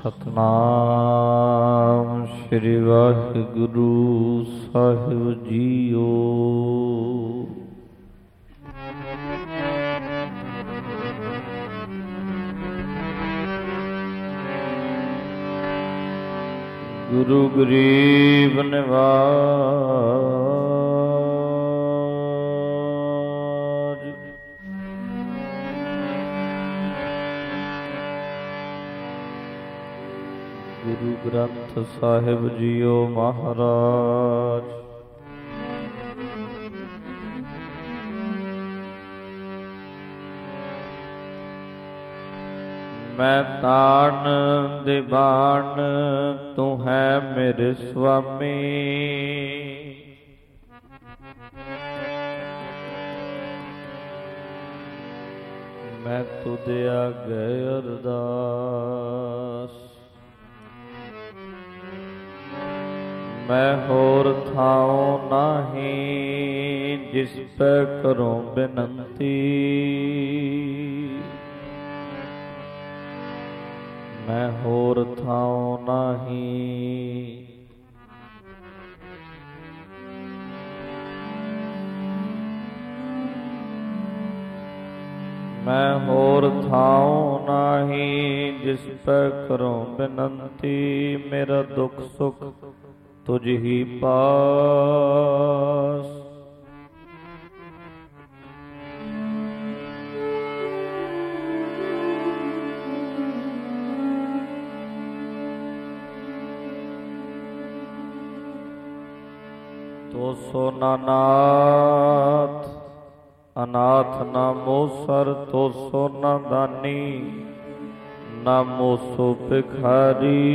सतनाम श्री वाहिगुरु साहिब जीओ। गुरु गरीब निवाज, गुरु ग्रंथ साहिब जीओ महाराज। मैं तान दीवान तू है मेरे स्वामी, मैं तुझे आगे अरदास। मैं होर थाओ नाही जिस पे करूं बिनती, मैं होर थाओ नाही मैं होर थाओ नाही जिस पे करूं बिनती। मेरा दुख सुख तुझ ही पास, तो सो नाथ अनाथ ना मोसर, तो सो ना दानी ना मोसो भिखारी।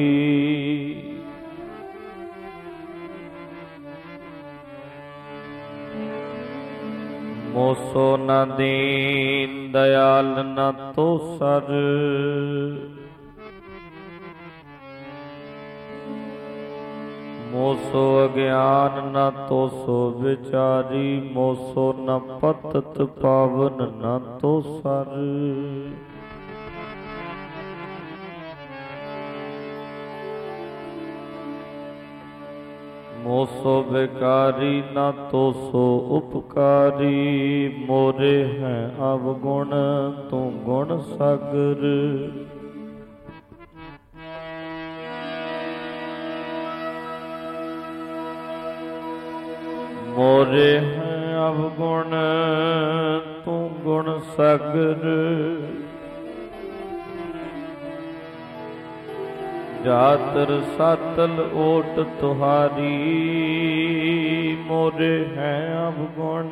मोसो न दीन दयाल न तो सर, मोसो अज्ञान न तो सो विचारी। मोसो न पतत पावन न तो सर, मोसो बेकारी न तो सो उपकारी। मोरे हैं अवगुण तू गुण सागर, मोरे हैं अवगुण तू गुण सागर। जातर सातल ओट तुहारी, मोरे हैं अवगुण।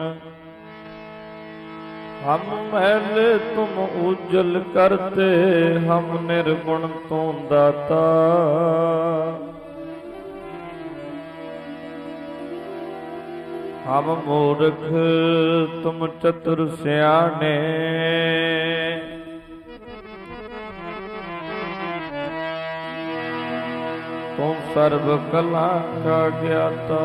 हम मैले तुम उज्जल करते, हम निर्गुण तू दाता। हम मूर्ख तुम चतुर सियाने, तुम सर्व कला का ज्ञाता।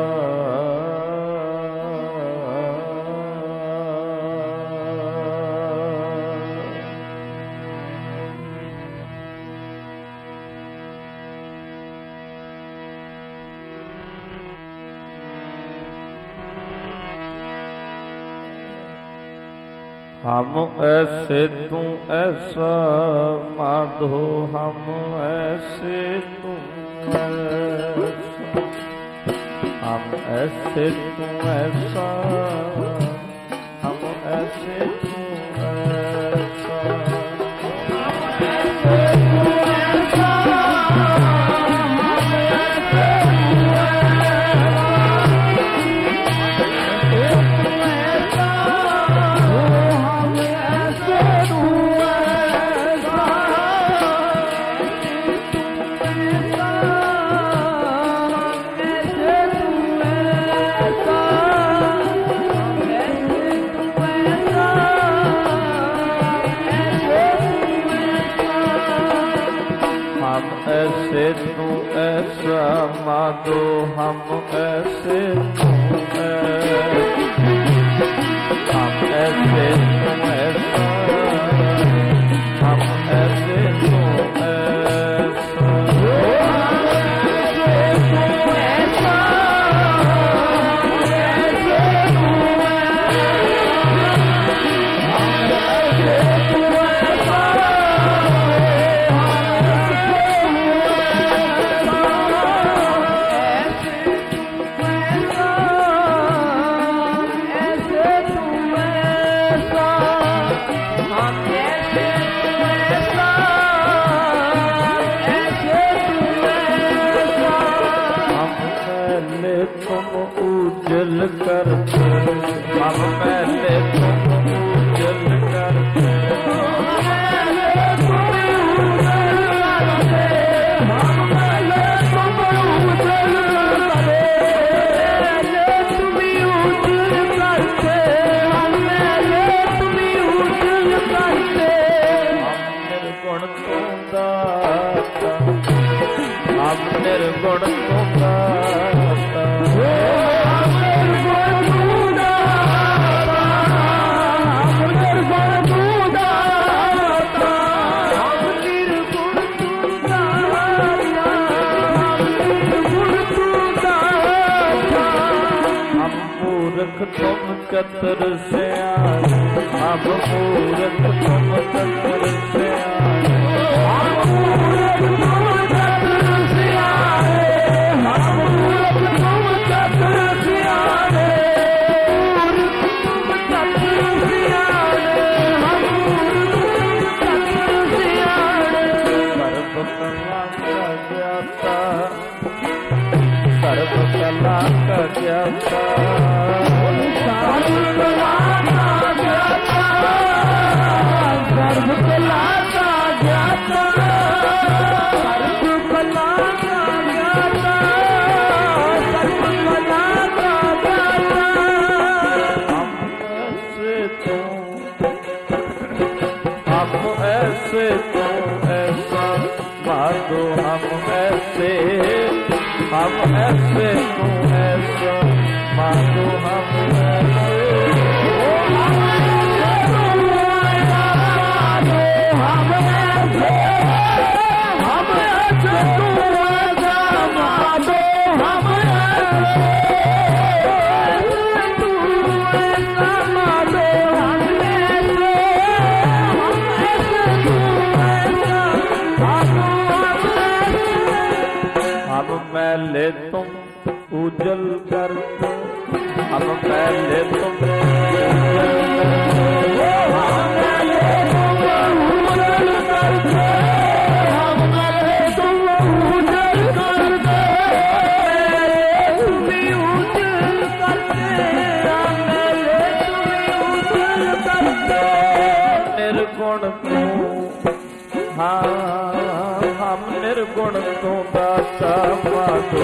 हम ऐसे तू ऐसा माधो, हम ऐसे तू ऐसा, हम ऐसे तू ऐसा, हम ऐसे तू ऐसा। ऐसे तू ऐसा माधो, हम ऐसे तू ऐसा, हम ऐसे तू ऐसा, हम ऐसे तू ऐसा। ਹਮ ਨਿਰਗੁਣ ਤੂੰ ਦਾਤਾ, ਹਮ ਨਿਰਗੁਣ ਤੂੰ ਦਾਤਾ, ਹਮ ਨਿਰਗੁਣ ਤੂੰ ਦਾਤਾ, ਹਮ ਨਿਰਗੁਣ ਤੂੰ ਦਾਤਾ, ਹਮ ਮੂਰਖ ਤੁਮ ਚਤੁਰ ਸਿਆਣੇ, ਹਮ ਮੂਰਖ ਤੁਮ ਚਤੁਰ ਸਿਆਣੇ, ਹਮ ਮੂਰਖ ਤੁਮ ਚਤੁਰ ਸਿਆਣੇ, ਹਮ ਮੂਰਖ ਤੁਮ ਚਤੁਰ ਸਿਆਣੇ, ਮੂਰਖ ਤੁਮ ਚਤੁਰ ਸਿਆਣੇ, ਹਮ ਮੂਰਖ ਤੁਮ ਚਤੁਰ ਸਿਆਣੇ। ਸਰਬ ਕਲਾ ਕਾ ਗਿਆਤਾ, ਸਰਬ ਕਲਾ ਕਾ ਗਿਆਤਾ, ਸਰਬ ਕਲਾ ਕਾ ਗਿਆਤਾ, ਸਰਬ ਕਲਾ ਕਾ ਗਿਆਤਾ, ਸਰਬ ਕਲਾ ਕਾ ਗਿਆਤਾ, ਸਰਬ ਕਲਾ ਕਾ ਗਿਆਤਾ। हम ऐसे तू ऐसा, माधो हम ऐसे तू ऐसा, माधो हम ऐसे, हम मैले तुम उजल करते, हम मैले तुम निर्गुण तू, हाँ हम निर्गुण तू दाता, माधो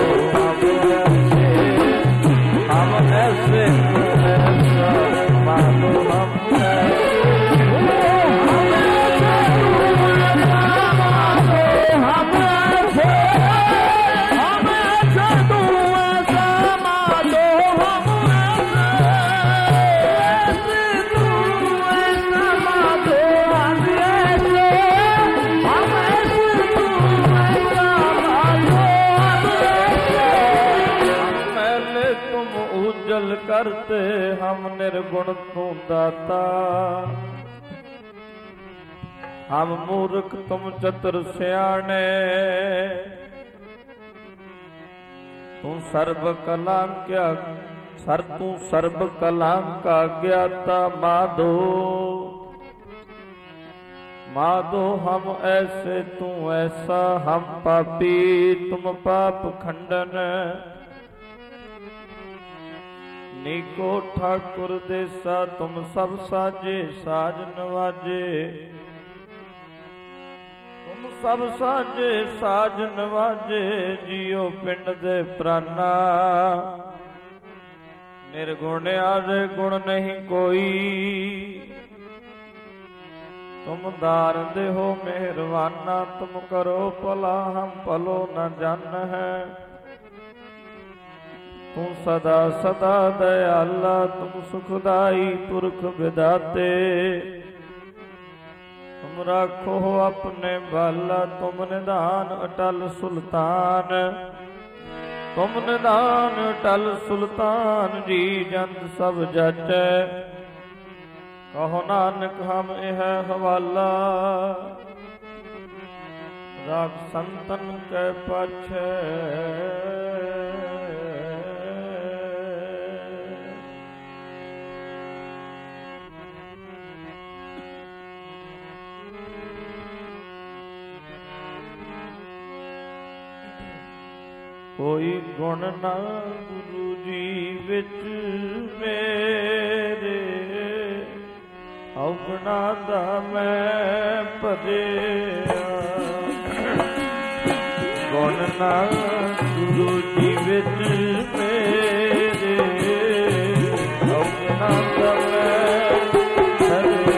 हम ऐसे तू ऐसा, माधो हम करते, हम निर्गुण तू दाता, हम मूर्ख तुम चतुर सियाने, तू सर्व कला क्या तू सर्व कला का ज्ञाता, माधो माधो हम ऐसे तू ऐसा, हम पापी तुम पाप खंडन, नीको ठाकुर देसा तुम सब साजे साज नवाजे, तुम सब साजे साज नवाजे, जियो पिंड दे प्राना, निर्गुण आरे गुण नहीं कोई, तुम दार दे हो मेहरबाना, तुम करो भला हम भलो न जान है, तू सदा सदा दयाला, तुम सुखदाई पुरख विदाते, तुम राखो अपने बाला, तुम निधान अटल सुल्तान, तुम निधान अटल सुल्तान, जी जंत सब जचै, कहो नानक हम यह हवाला, राख संतन के पाछे, कोई गुण ना गुरु जी विच मेरे, औगुणा दा मैं भरिया, गुण ना गुरु जी विच मेरे, औगुणा दा मैं भरिया,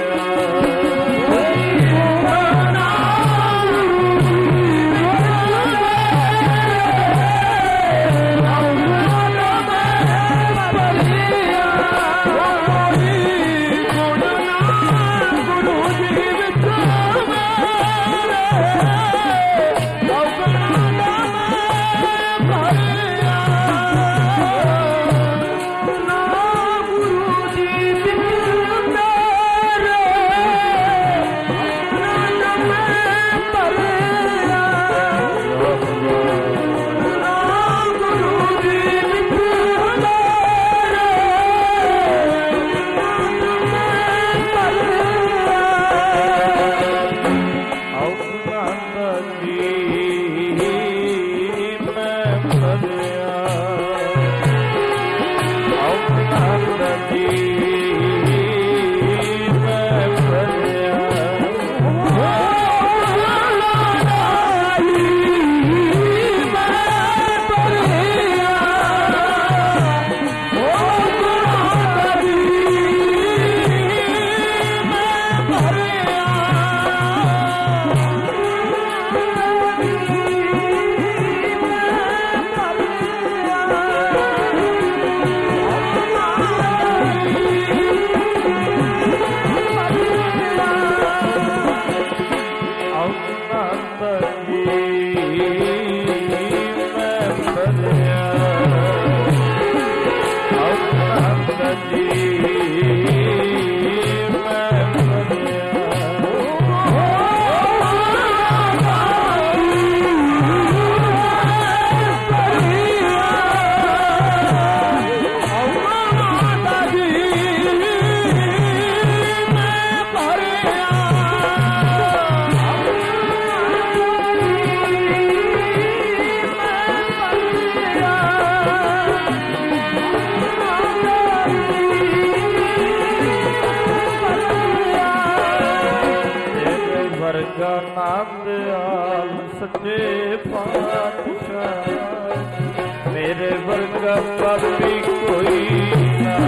ਨਾਮਦਿਆਲ ਸੱਚੇ ਪਾਤਸ਼ਾਹ, ਮੇਰੇ ਵਰਗਾ ਪਾਪੀ ਕੋਈ ਨਾ,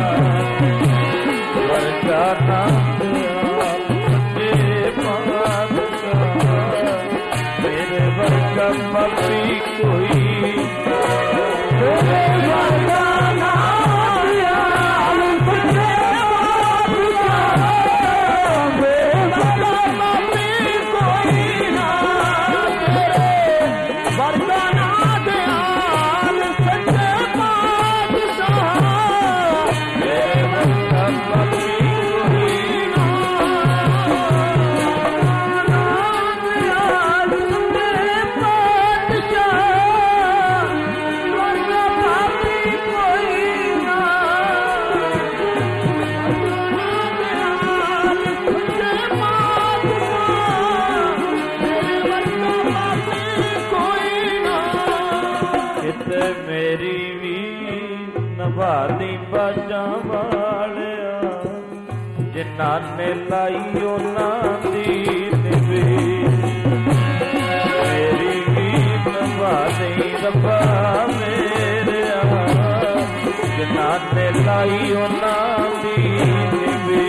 ਵਰਗਾ ਨਾਮਦਿਆਲ ਸੱਚੇ ਪਾਤਸ਼ਾਹ, ਮੇਰੇ ਵਰਗਾ ਪਾਪੀ ਕੋਈ ਨਾ, ਮੇਰੇ ਵਰਗਾ ਨਾਮਦਿਆਲ ਸੱਚੇ ਪਾਤਸ਼ਾਹ, ਮੇਰੇ ਵਰਗਾ ਮੇਰੀ ਵੀ ਨਭਾਦੀ ਬਾਜਾਂ ਵਾਲਿਆ, ਜਿਨ੍ਹਾਂ ਨੇ ਲਾਈ ਉਹਨਾਂ ਦੀ ਨਿਭੀ, ਮੇਰੀ ਵੀ ਨਭਾਦੀ ਰੱਬਾ ਮੇਰਿਆ, ਜਿਨ੍ਹਾਂ ਨੇ ਲਾਈ ਉਹਨਾਂ ਦੀ ਨਿਭੀ,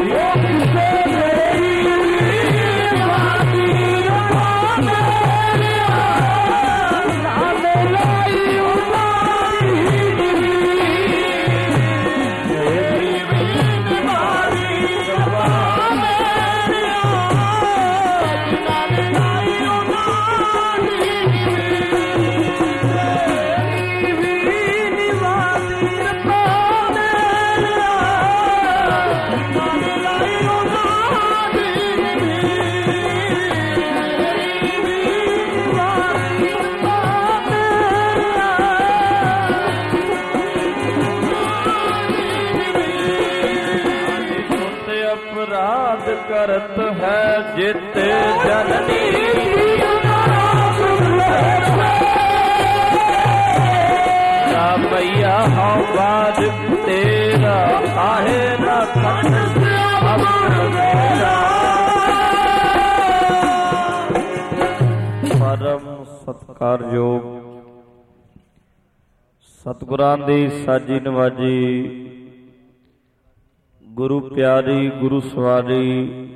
ਮੇਰੀ ਵੀ ਨਭਾਦੀ ਰੱਬਾ ਮੇਰਿਆ, ਜਿਨ੍ਹਾਂ ਨੇ ਲਾਈ करत है जित जननी, ना मैया हाँ बाज तेरा आहे ना परम सत्कारयोग सतगुरां दी साजी नवाजी, गुरु प्यारी गुरु सवारी,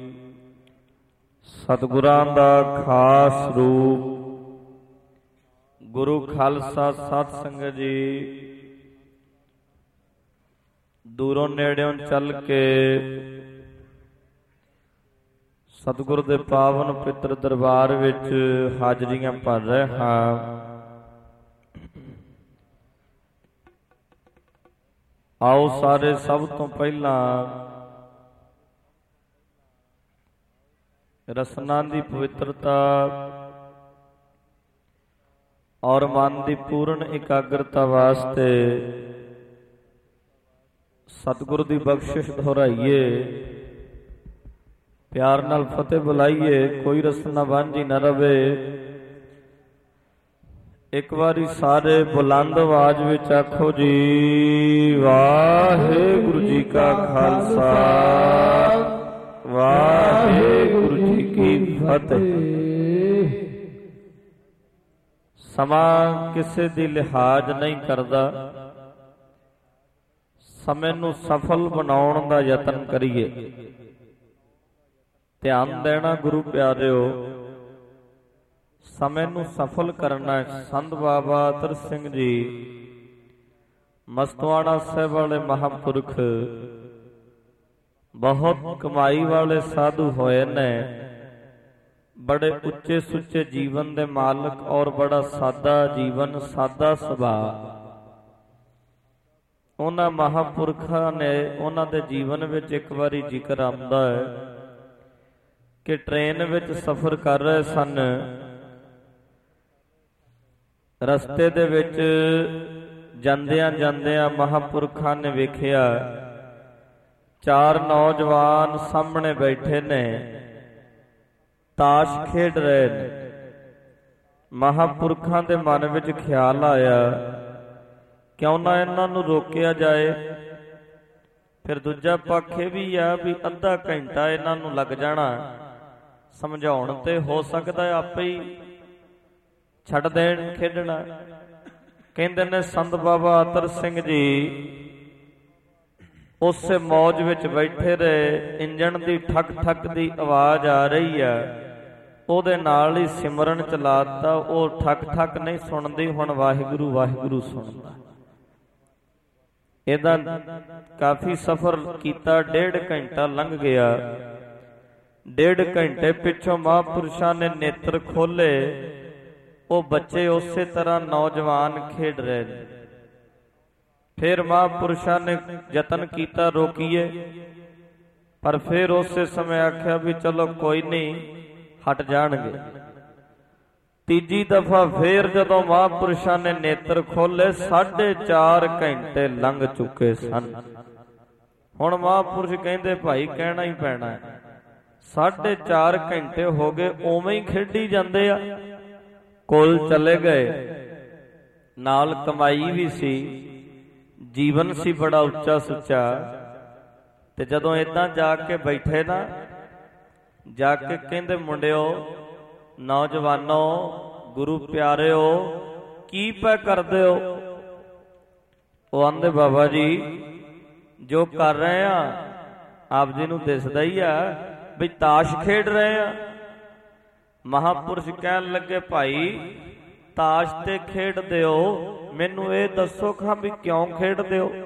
सतगुरां दा खास रूप, गुरु खालसा सत संगत जी, दूरों नेड़ों चल के सतगुर दे पावन पितर दरबार विच हाजरियां भर रहे हाँ। आओ सारे सब तो पहला रसना की पवित्रता और मन की पूर्ण एकाग्रता वास्ते सतगुरु की बख्शिश दोहराइए, प्यार नाल फतेह बुलाइए, कोई रसना वांझी न रवे। एक बारी सारे बुलंद आवाज विच आखो जी, वाहिगुरु जी का खालसा वाहिगुरु जी की फतेह। समा किसी दी लिहाज नहीं करदा, समय नूं सफल बनाउण दा यतन करिए। ध्यान देना गुरु प्यारिओ, समय नूं सफल करना। संत बाबा अतर सिंह जी मस्तवाड़ा साहिब वाले महापुरख बहुत कमाई वाले साधु होए ने, बड़े उच्चे सुच्चे जीवन दे मालक और बड़ा सादा जीवन, सादा सुभाव। उन्हां महापुरखां ने उन्हां दे जीवन विच एक बारी जिक्र आउंदा है कि ट्रेन विच सफर कर रहे सन। रस्ते दे विच ਜਾਂਦਿਆਂ ਜਾਂਦਿਆਂ महापुरखां ने वेखिया चार नौजवान सामने बैठे ने, ताश खेड रहे ने। महापुरखां दे मन विच ख्याल आया क्यों ना इन्हां नूं रोकिया जाए। फिर दूजा पक्ष ये भी आ भी अद्धा घंटा इन्हां नूं लग जाना समझाउण ते, हो सकदा आपे ही छड्ड देण खेडना। कहंदे ने संत बाबा अतर सिंह जी उस मौज विच बैठे रहे। इंजन दी ठक ठक दी आवाज़ आ रही है, ਉਹਦੇ ਨਾਲ ही सिमरन चलाता। वो ठक ठक नहीं सुनदी, हुण वाहिगुरू वाहिगुरू सुनदा। ਇਹਦਾ काफ़ी सफ़र कीता, 1.5 घंटा लंघ गया। 1.5 घंटे पिछों महापुरुषां ने नेत्र खोले। वो बच्चे उस तरह नौजवान खेड रहे हैं। फिर महापुरुषां ने यतन किया रोकीए, पर फिर उस समय आख्या भी चलो कोई नहीं, हट जाणगे। तीजी दफा फिर जदों महापुरुषां ने नेत्र खोले 4.5 घंटे लंघ चुके सन। हुण महापुरुष कहंदे भाई कहना ही पैना है, 4.5 घंटे हो गए उवें ही खेडी जांदे आ। कोल चले गए, नाल कमाई भी सी, जीवन सी बड़ा उच्चा सुच्चा। ते जदों इदां जाके बैठे ना, जाके कहंदे मुंडिओ नौजवानों गुरु प्यारिओ की पै करदे हो? वो आंदे बाबा जी जो कर रहे हैं आप जी नूं दिसदा ही आ भी ताश खेड रहे हैं। महापुरुष कहन लगे भाई ताश ते खेडदे हो, मैनू ये दसो खां भी क्यों खेडदे हो?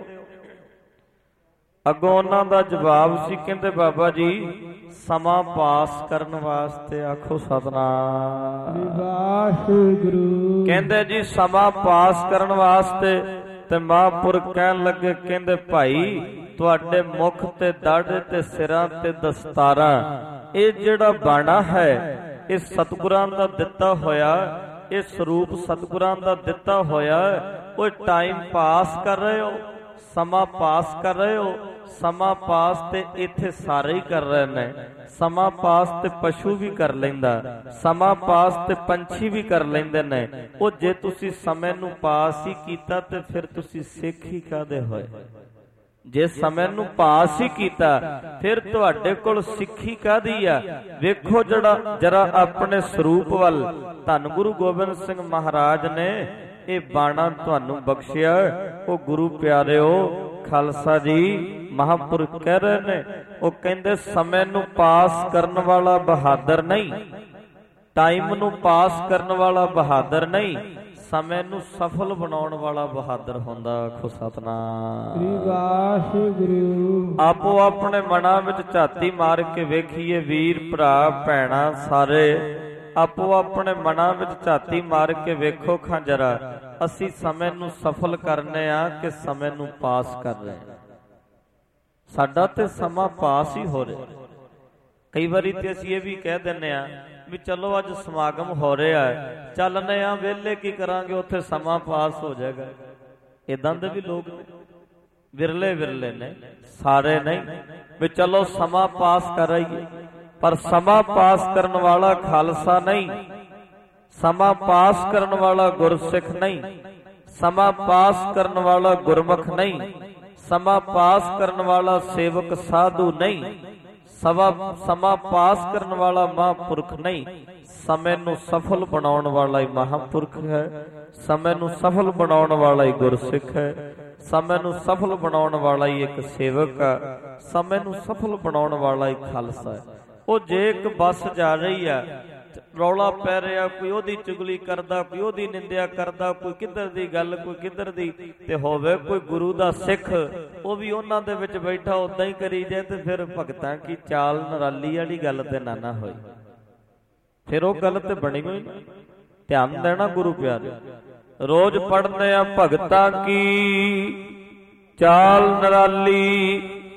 अगों उन्हां दा जवाब सी, कहंदे बाबा जी समा पास करन वास्ते। आखो सतनाम वाहिगुरू। कहंदे जी समा पास करन वास्ते। ते महापुरख कहन लगे, कहंदे भाई तुहाडे मुख ते दाढ़े ते सिरां ते दस्तारां, ये जिहड़ा बाणा है ये सतगुरां दा दिता होया, ये स्वरूप सतगुरां दा दिता होया। वो टाइम पास कर रहे हो, समा पास कर रहे हो। समा पास ते इत्थे सारे ही कर रहे ने। समा पास ते पशु भी कर लैंदा, समा पास ते पंछी भी कर लैंदे ने। वो जे तुसी समय नूं पास ही कीता ते फिर तुसी सिख ही काहदे होए? जे समय नूं पास ही कीता फिर तुहाडे कोल सिੱਖੀ काहदी आ? वेखो जरा अपने स्वरूप वल धन गुरु गोबिंद सिंह महाराज ने ये बाणा तुहानू बख्शिया। वो गुरु प्यारिओ खालसा जी महापुरुष कह रहे ने, वो कहंदे समय नूं पास करन वाला बहादुर नहीं, टाइम नूं पास करन वाला बहादुर नहीं, समय नूं सफल बनाउण वाला बहादुर हुंदा। आखो सतनाम वाहिगुरू। आपो अपने मनां विच झाती मार के वेखीए वीर भरा भैणा सारे, आपो अपने मनां विच झाती मार के वेखो खां जरा असी समय नूं सफल करने आ कि समय नूं पास कर रहे हैं? साडा ते समा पास ही हो रहा। कई बारी ते असीं ये भी कह दिंदे आ भी चलो अज समागम हो रहा है, चलने आ वेले की करांगे उत्थे समा पास हो जाएगा। इदां दे भी लोग विरले विरले ने, सारे नहीं भी चलो समा पास कर रही। पर समा पास करने वाला खालसा नहीं, समा पास करने वाला गुरसिख नहीं, समा पास करने वाला गुरमुख नहीं, समा पास करने वाला सेवक साधु नहीं, समा पास करने वाला महापुरख नहीं। समय नूं सफल बनाउण वाला ही महापुरख है, समय नूं सफल बनाउण वाला ही गुरसिख है, समय नूं सफल बनाउण वाला ही एक सेवक है, समय नूं सफल बनाउण वाला ही खालसा है। वो जे एक बस जा रही है, रौला पै रहा, कोई ओदी चुगली करदा, कोई ओदी निंदिया करदा, कोई किधर दी गल कोई किधर दी, ते होवे कोई गुरु दा सिख वो भी उन्हां दे विच बैठा उदां ही करी जाए, ते फिर भगतां की चाल नराली वाली गल ते ना होई। ਫਿਰ ਉਹ ਗੱਲ ਤੇ ਬਣੀ ਹੋਈ। ਧਿਆਨ ਦੇਣਾ ਗੁਰੂ ਪਿਆਰੇ। ਰੋਜ਼ ਪੜ੍ਹਦੇ ਆ ਭਗਤਾਂ ਕੀ ਚਾਲ ਨਿਰਾਲੀ,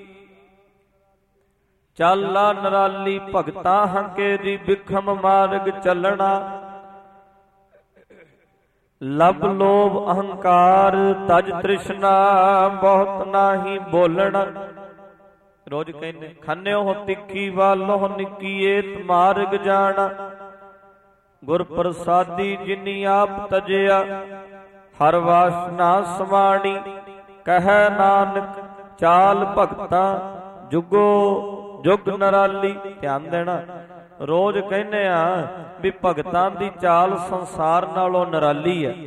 ਚਾਲਾ ਨਿਰਾਲੀ ਭਗਤਾਂ ਹੰਕੇ ਦੀ ਬਿਖਮ ਮਾਰਗ ਚੱਲਣਾ। ਲਬ ਲੋਭ ਅਹੰਕਾਰ ਤਜ ਤ੍ਰਿਸ਼ਨਾ ਬਹੁਤ ਨਾਹੀ ਬੋਲਣਾ। ਰੋਜ਼ ਕਹਿੰਦੇ ਖਾਨਿਓ ਹੋ ਤਿੱਖੀ ਵਾਲੋ ਨਿੱਕੀ ਏਤ ਮਾਰਗ ਜਾਣਾ। ਗੁਰ ਪ੍ਰਸਾਦੀ ਜਿਨੀ ਆਪ ਤਜਿਆ ਹਰ ਵਾਸਨਾ ਸਮਾਣੀ। ਕਹਿ ਨਾਨਕ ਚਾਲ ਭਗਤਾਂ ਜੁਗੋ ਜੁਗ ਨਿਰਾਲੀ। ਧਿਆਨ ਦੇਣਾ। ਰੋਜ਼ ਕਹਿੰਦੇ ਆ ਵੀ ਭਗਤਾਂ ਦੀ ਚਾਲ ਸੰਸਾਰ ਨਾਲੋਂ ਨਿਰਾਲੀ ਹੈ।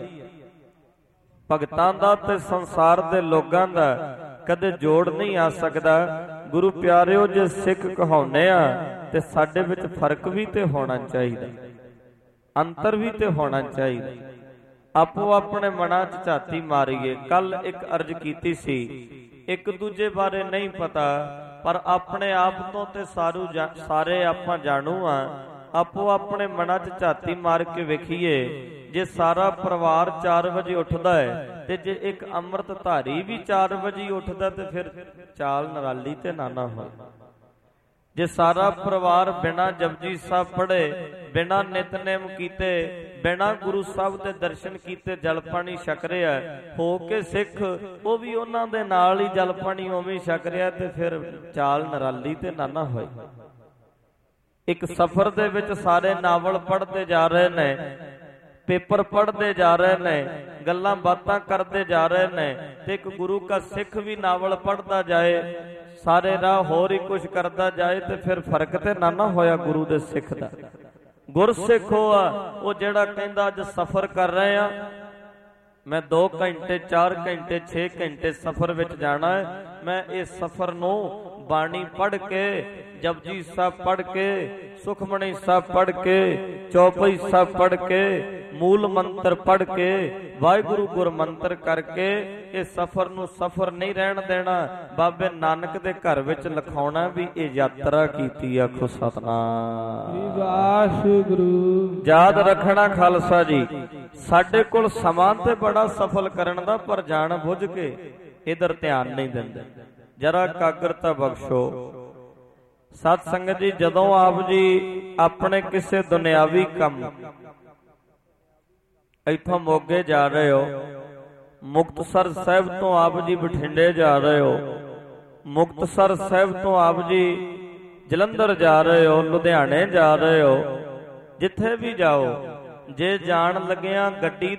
ਭਗਤਾਂ ਦਾ ਤੇ ਸੰਸਾਰ ਦੇ ਲੋਕਾਂ ਦਾ ਕਦੇ ਜੋੜ ਨਹੀਂ ਆ ਸਕਦਾ। ਗੁਰੂ ਪਿਆਰਿਓ, ਜੇ ਸਿੱਖ ਕਹਾਉਂਦੇ ਆ ਤੇ ਸਾਡੇ ਵਿੱਚ ਫਰਕ ਵੀ ਤੇ ਹੋਣਾ ਚਾਹੀਦਾ, ਅੰਤਰ ਵੀ ਤੇ ਹੋਣਾ ਚਾਹੀਦਾ। ਆਪੋ ਆਪਣੇ ਮਨਾਂ 'ਚ ਝਾਤੀ ਮਾਰੀਏ। ਕੱਲ ਇੱਕ ਅਰਜ਼ ਕੀਤੀ ਸੀ, ਇੱਕ ਦੂਜੇ ਬਾਰੇ ਨਹੀਂ ਪਤਾ ਪਰ ਆਪਣੇ ਆਪ ਤੋਂ ਤੇ ਸਾਰੇ ਆਪਾਂ ਜਾਣੂ ਆ। ਆਪੋ ਆਪਣੇ ਮਨਾਂ 'ਚ ਝਾਤੀ ਮਾਰ ਕੇ ਵੇਖੀਏ, ਜੇ ਸਾਰਾ ਪਰਿਵਾਰ 4 ਵਜੇ ਉੱਠਦਾ ਹੈ ਤੇ ਜੇ ਇੱਕ ਅੰਮ੍ਰਿਤ ਧਾਰੀ ਵੀ 4 ਵਜੇ ਉੱਠਦਾ ਤੇ ਫਿਰ ਚਾਲ ਨਿਰਾਲੀ ਤੇ ਨਾ ਹੋਏ। ਜੇ ਸਾਰਾ ਪਰਿਵਾਰ ਬਿਨਾਂ ਜਪਜੀ ਸਾਹਿਬ ਪੜ੍ਹੇ, ਬਿਨਾਂ ਨਿਤਨੇਮ ਕੀਤੇ, ਬਿਨਾਂ ਗੁਰੂ ਸਾਹਿਬ ਦੇ ਦਰਸ਼ਨ ਕੀਤੇ ਜਲ ਪਾਣੀ ਛਕ ਰਿਹਾ ਹੋ ਕੇ ਸਿੱਖ, ਉਹ ਵੀ ਉਹਨਾਂ ਦੇ ਨਾਲ ਹੀ ਜਲ ਪਾਣੀ ਉਵੇਂ ਛਕ ਰਿਹਾ ਤੇ ਫਿਰ ਚਾਲ ਨਿਰਾਲੀ ਤੇ ਨਾ ਹੋਏ। ਇੱਕ ਸਫ਼ਰ ਦੇ ਵਿੱਚ ਸਾਰੇ ਨਾਵਲ ਪੜ੍ਹਦੇ ਜਾ ਰਹੇ ਨੇ, ਪੇਪਰ ਪੜ੍ਹਦੇ ਜਾ ਰਹੇ ਨੇ, ਗੱਲਾਂ ਬਾਤਾਂ ਕਰਦੇ ਜਾ ਰਹੇ ਨੇ ਤੇ ਇੱਕ ਗੁਰੂ ਕਾ ਸਿੱਖ ਵੀ ਨਾਵਲ ਪੜ੍ਹਦਾ ਜਾਏ, ਸਾਰੇ ਰਾਹ ਹੋਰ ਹੀ ਕੁਝ ਕਰਦਾ ਜਾਏ ਤੇ ਫਿਰ ਫਰਕ ਤੇ ਨਾ ਹੋਇਆ ਗੁਰੂ ਦੇ ਸਿੱਖ ਦਾ। ਗੁਰਸਿੱਖ ਉਹ ਜਿਹੜਾ ਕਹਿੰਦਾ ਅੱਜ ਸਫ਼ਰ ਕਰ ਰਹੇ ਆ, ਮੈਂ 2 ਘੰਟੇ 4 ਘੰਟੇ 6 ਘੰਟੇ ਸਫ਼ਰ ਵਿੱਚ ਜਾਣਾ ਹੈ, ਮੈਂ ਇਸ ਸਫ਼ਰ ਨੂੰ ਬਾਣੀ ਪੜ੍ਹ ਕੇ, ਜਪਜੀ ਸਾਹਿਬ ਪੜ੍ਹ ਕੇ, ਸੁਖਮਣੀ ਸਾਹਿਬ ਪੜ੍ਹ ਕੇ, ਚੌਪਈ ਸਾਹਿਬ ਪੜ੍ਹ ਕੇ, ਮੂਲ ਮੰਤਰ ਪੜ੍ਹ ਕੇ, ਵਾਹਿਗੁਰੂ ਗੁਰ ਮੰਤਰ ਕਰਕੇ ਇਹ ਸਫ਼ਰ ਨੂੰ ਸਫ਼ਰ ਨਹੀਂ ਰਹਿਣ ਦੇਣਾ। ਬਾਬੇ ਨਾਨਕ ਦੇ ਘਰ ਵਿੱਚ ਲਿਖਾਉਣਾ ਵੀ ਇਹ ਯਾਤਰਾ ਕੀਤੀ। ਆਖੋ ਸਤਿਨਾਮ ਵਾਹਿਗੁਰੂ। ਯਾਦ ਰੱਖਣਾ ਖਾਲਸਾ ਜੀ, ਸਾਡੇ ਕੋਲ ਸਮਾਂ ਤੇ ਬੜਾ ਸਫਲ ਕਰਨ ਦਾ, ਪਰ ਜਾਣ ਬੁੱਝ ਕੇ ਇਧਰ ਧਿਆਨ ਨਹੀਂ ਦਿੰਦੇ। ਜਰਾ ਕਾਗਰਤਾ ਬਖਸ਼ੋ। ਸਤ ਸੰਗਤ ਜੀ, ਜਦੋਂ ਆਪ ਜੀ ਆਪਣੇ ਕਿਸੇ ਦੁਨਿਆਵੀ ਕੰਮ ਇੱਥੋਂ ਮੋਗੇ ਜਾ ਰਹੇ ਹੋ, ਮੁਕਤਸਰ ਸਾਹਿਬ ਤੋਂ ਆਪ ਜੀ ਬਠਿੰਡੇ ਜਾ ਰਹੇ ਹੋ, ਮੁਕਤਸਰ ਸਾਹਿਬ ਤੋਂ ਆਪ ਜੀ ਜਲੰਧਰ ਜਾ ਰਹੇ ਹੋ, ਲੁਧਿਆਣੇ ਜਾ ਰਹੇ ਹੋ, ਜਿੱਥੇ ਵੀ ਜਾਓ, ਜੇ ਜਾਣ ਲੱਗਿਆ ਗੱਡੀ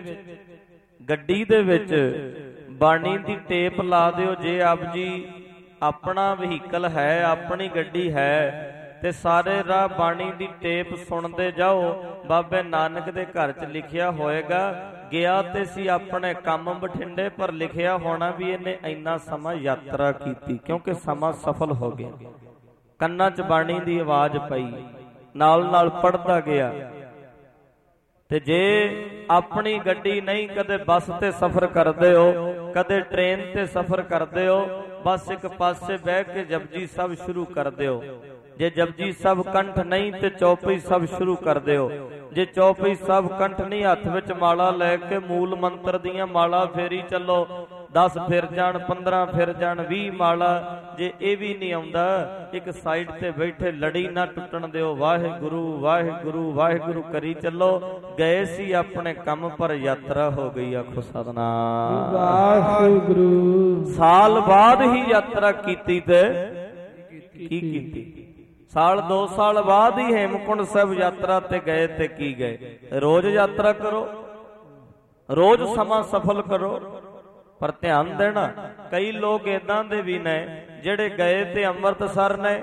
ਦੇ ਵਿੱਚ ਬਾਣੀ ਦੀ ਟੇਪ ਲਾ ਦਿਓ। ਜੇ ਆਪ ਜੀ ਆਪਣਾ ਵਹੀਕਲ ਹੈ, ਆਪਣੀ ਗੱਡੀ ਹੈ ਤੇ ਸਾਰੇ ਰਾਹ ਬਾਣੀ ਦੀ ਟੇਪ ਸੁਣਦੇ ਜਾਓ। ਬਾਬੇ ਨਾਨਕ ਦੇ ਘਰ 'ਚ ਲਿਖਿਆ ਹੋਏਗਾ, ਗਿਆ ਤੇ ਸੀ ਆਪਣੇ ਕੰਮ ਬਠਿੰਡੇ, ਪਰ ਲਿਖਿਆ ਹੋਣਾ ਵੀ ਇਹਨੇ ਇੰਨਾ ਸਮਾਂ ਯਾਤਰਾ ਕੀਤੀ, ਕਿਉਂਕਿ ਸਮਾਂ ਸਫਲ ਹੋ ਗਿਆ। ਕੰਨਾਂ 'ਚ ਬਾਣੀ ਦੀ ਆਵਾਜ਼ ਪਈ, ਨਾਲ ਨਾਲ ਪੜ੍ਹਦਾ ਗਿਆ। ਤੇ ਜੇ ਆਪਣੀ ਗੱਡੀ ਨਹੀਂ, ਕਦੇ ਬੱਸ ਤੇ ਸਫ਼ਰ ਕਰਦੇ ਹੋ, ਕਦੇ ਟ੍ਰੇਨ ਤੇ ਸਫ਼ਰ ਕਰਦੇ ਹੋ, ਬਸ ਇੱਕ ਪਾਸੇ ਬਹਿ ਕੇ ਜਪਜੀ ਸਾਹਿਬ ਸ਼ੁਰੂ ਕਰ ਦਿਓ। ਜੇ ਜਪਜੀ ਸਾਹਿਬ ਕੰਠ ਨਹੀਂ ਤੇ ਚੌਪਈ ਸਾਹਿਬ ਸ਼ੁਰੂ ਕਰ ਦਿਓ। ਜੇ ਚੌਪਈ ਸਾਹਿਬ ਕੰਠ ਨਹੀਂ, ਹੱਥ ਵਿੱਚ ਮਾਲਾ ਲੈ ਕੇ ਮੂਲ ਮੰਤਰ ਦੀਆਂ ਮਾਲਾ ਫੇਰੀ ਚੱਲੋ। 10 ਫਿਰ ਜਾਣ, 15 ਫਿਰ ਜਾਣ, 20 ਮਾਲਾ। ਜੇ ਇਹ ਵੀ ਨਹੀਂ ਆਉਂਦਾ, ਇੱਕ ਸਾਈਡ ਤੇ ਬੈਠੇ ਲੜੀ ਨਾ ਟੁੱਟਣ ਦਿਓ, ਵਾਹਿਗੁਰੂ ਵਾਹਿਗੁਰੂ ਵਾਹਿਗੁਰੂ ਕਰੀ ਚੱਲੋ। ਗਏ ਸੀ ਆਪਣੇ ਕੰਮ, ਪਰ ਯਾਤਰਾ ਹੋ ਗਈ। ਆਖੋ ਸਤਿਨਾਮ ਵਾਹਿਗੁਰੂ। ਸਾਲ ਬਾਅਦ ਹੀ ਯਾਤਰਾ ਕੀਤੀ ਤੇ ਕੀ ਕੀਤੀ? ਸਾਲ 2 ਸਾਲ ਬਾਅਦ ਹੀ ਹੇਮਕੁੰਟ ਸਾਹਿਬ ਯਾਤਰਾ ਤੇ ਗਏ ਤੇ ਕੀ ਗਏ? ਰੋਜ਼ ਯਾਤਰਾ ਕਰੋ, ਰੋਜ਼ ਸਮਾਂ ਸਫਲ ਕਰੋ। ਪਰ ਧਿਆਨ ਦੇਣਾ, ਕਈ ਲੋਕ ਏਦਾਂ ਦੇ ਵੀ ਨੇ ਜਿਹੜੇ ਗਏ ਤੇ ਅੰਮ੍ਰਿਤਸਰ ਨੇ,